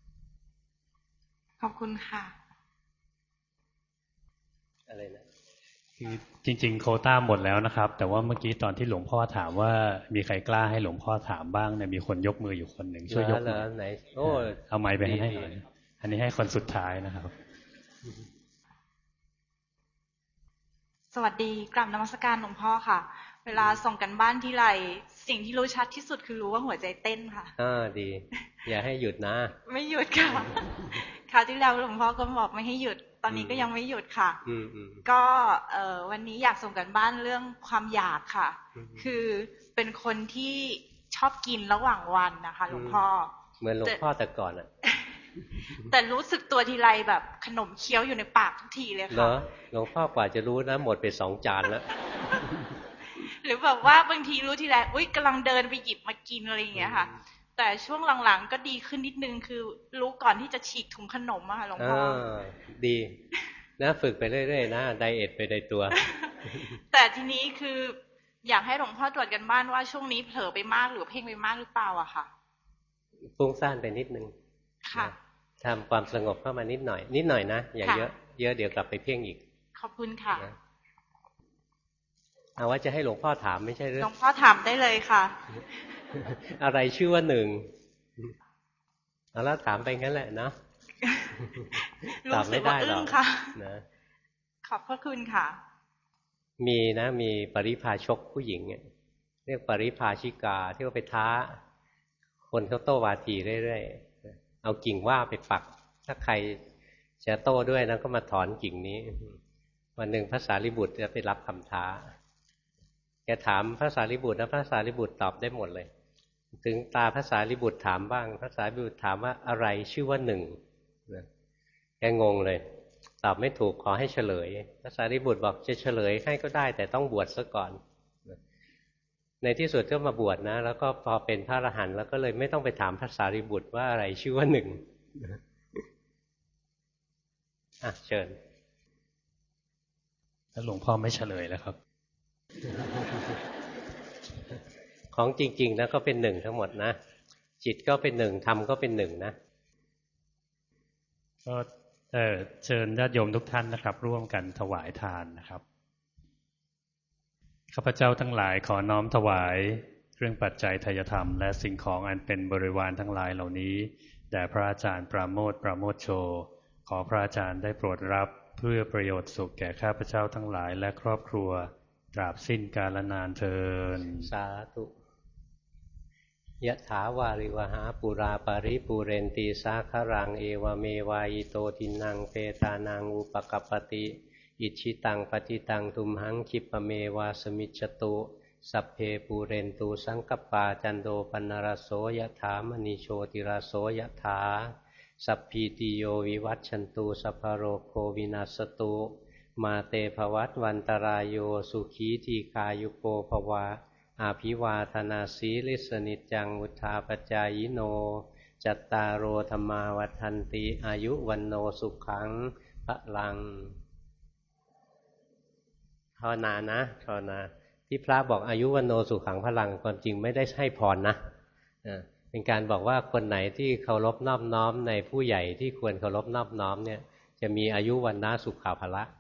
ขอบคุณค่ะอะไรนะคือจริงๆโควต้าหมดแล้วนะครับแต่ว่าเมื่อกี้ตอนที่หลวงพ่อถามว่ามีใครกล้าให้หลวงพ่อถามบ้างเนี่ยมีคนยกมืออยู่คนหนึ่งช่วยยกมือไหนโอ้เอาไมค์ไปให้หน่อยอันนี้ให้คนสุดท้ายนะครับสวัสดีกราบนมัสการหลวงพ่อค่ะเวลาส่งกันบ้านที่ไรสิ่งที่รู้ชัดที่สุดคือรู้ว่าหัวใจเต้นค่ะอ่าดีอย่าให้หยุดนะไม่หยุดค่ะคราวที่แล้วหลวงพ่อก็บอกไม่ให้หยุดตอนนี้ก็ยังไม่หยุดค่ะก็เอ่อวันนี้อยากส่งกันบ้านเรื่องความอยากค่ะคือเป็นคนที่ชอบกินระหว่างวันนะคะหลวงพ่อเหมือนหลวงพ่อแต่ก่อนอ่ะแต่รู้สึกตัวทีไรแบบขนมเคี้ยวอยู่ในปากทุกทีเลยค่ะเหรอหลวงพ่อกว่าจะรู้นะหมดไปสองจานแล้วหรือแบบว่าบางทีรู้ทีไรอุ้ยกำลังเดินไปหยิบมากินอะไรอย่างเงี้ยค่ะแต่ช่วงหลังๆก็ดีขึ้นนิดนึงคือรู้ก่อนที่จะฉีกถุงขนมอะค่ะหลวงพ่อดีนะฝึกไปเรื่อยๆนะไดเอทไปในตัวแต่ทีนี้คืออยากให้หลวงพ่อตรวจกันบ้านว่าช่วงนี้เผลอไปมากหรือเพ่งไปมากหรือเปล่าอะค่ะฟุ้งซ่านไปนิดนึงค่ะทำความสงบเข้ามานิดหน่อยนิดหน่อยนะอย่าเยอะเยอะเดี๋ยวกลับไปเพ่งอีกขอบคุณค่ะเอาว่าจะให้หลวงพ่อถามไม่ใช่หรือหลวงพ่อถามได้เลยค่ะอะไรชื่อว่าหนึ่งเอาแล้วถามไปงั้นแหละเนาะตอบไม่ได้หรอกนะขอบพระคุณค่ะมีนะมีปริพาชกผู้หญิงเนี่ยเรียกปริพาชิกาที่เขาไปท้าคนเขาโต้วาทีเรื่อยๆเอากิ่งว่าไปปักถ้าใครจะโต้ด้วยนะก็มาถอนกิ่งนี้วันหนึ่งพระสารีบุตรจะไปรับคำท้าแกถามพระสารีบุตรแล้วพระสารีบุตรตอบได้หมดเลยถึงตาพระสารีบุตรถามบ้างพระสารีบุตรถามว่าอะไรชื่อว่าหนึ่งแกงงเลยตอบไม่ถูกขอให้เฉลยพระสารีบุตรบอกจะเฉลยให้ก็ได้แต่ต้องบวชซะก่อนในที่สุดก็มาบวชนะแล้วก็พอเป็นพระอรหันต์แล้วก็เลยไม่ต้องไปถามพระสารีบุตรว่าอะไรชื่อว่าหนึ่งอ่ะเชิญแล้วหลวงพ่อไม่เฉลยแล้วครับของจริงๆนะก็เป็นหนึ่งทั้งหมดนะจิตก็เป็นหนึ่งธรรมก็เป็นหนึ่งนะก็เอ่อเชิญญาติโยมทุกท่านนะครับร่วมกันถวายทานนะครับข้าพเจ้าทั้งหลายขอน้อมถวายเครื่องปัจจัยทายธรรมและสิ่งของอันเป็นบริวารทั้งหลายเหล่านี้แด่พระอาจารย์ปราโมทย์ปราโมทโชขอพระอาจารย์ได้โปรดรับเพื่อประโยชน์สุขแก่ข้าพเจ้าทั้งหลายและครอบครัวตราบสิ้นกาลนานเทอญสาธุยะถาวาริวหาปุราปาริปุเรนตีสาครังเอวเมวายโตทินังเปตานังอุปกัปปติอิชิตังปฏิตังทุมหังคิปเมวาสมิจจตุสัพเพปูเรนตูสังกปาจันโดปนรโสยถามณีโชติราโสยถาสัพพีติโยวิวัชชันตุสัพพโรโควินาสตุมาเตภวัตวันตรายโยสุขีทีคายุโกภวะอาภิวาทนาสีลิสนิจังวุธาปจายโนจัตตารโอธรรมาวัฏันติอายุวันโนสุขังพลังภาวนานะภาวนาที่พระบอกอายุวันโนสุขังพลังความจริงไม่ได้ให้พรนะเป็นการบอกว่าคนไหนที่เคารพนอบน้อมในผู้ใหญ่ที่ควรเคารพนอบน้อมเนี่ยจะมีอายุวันนะสุขภาละ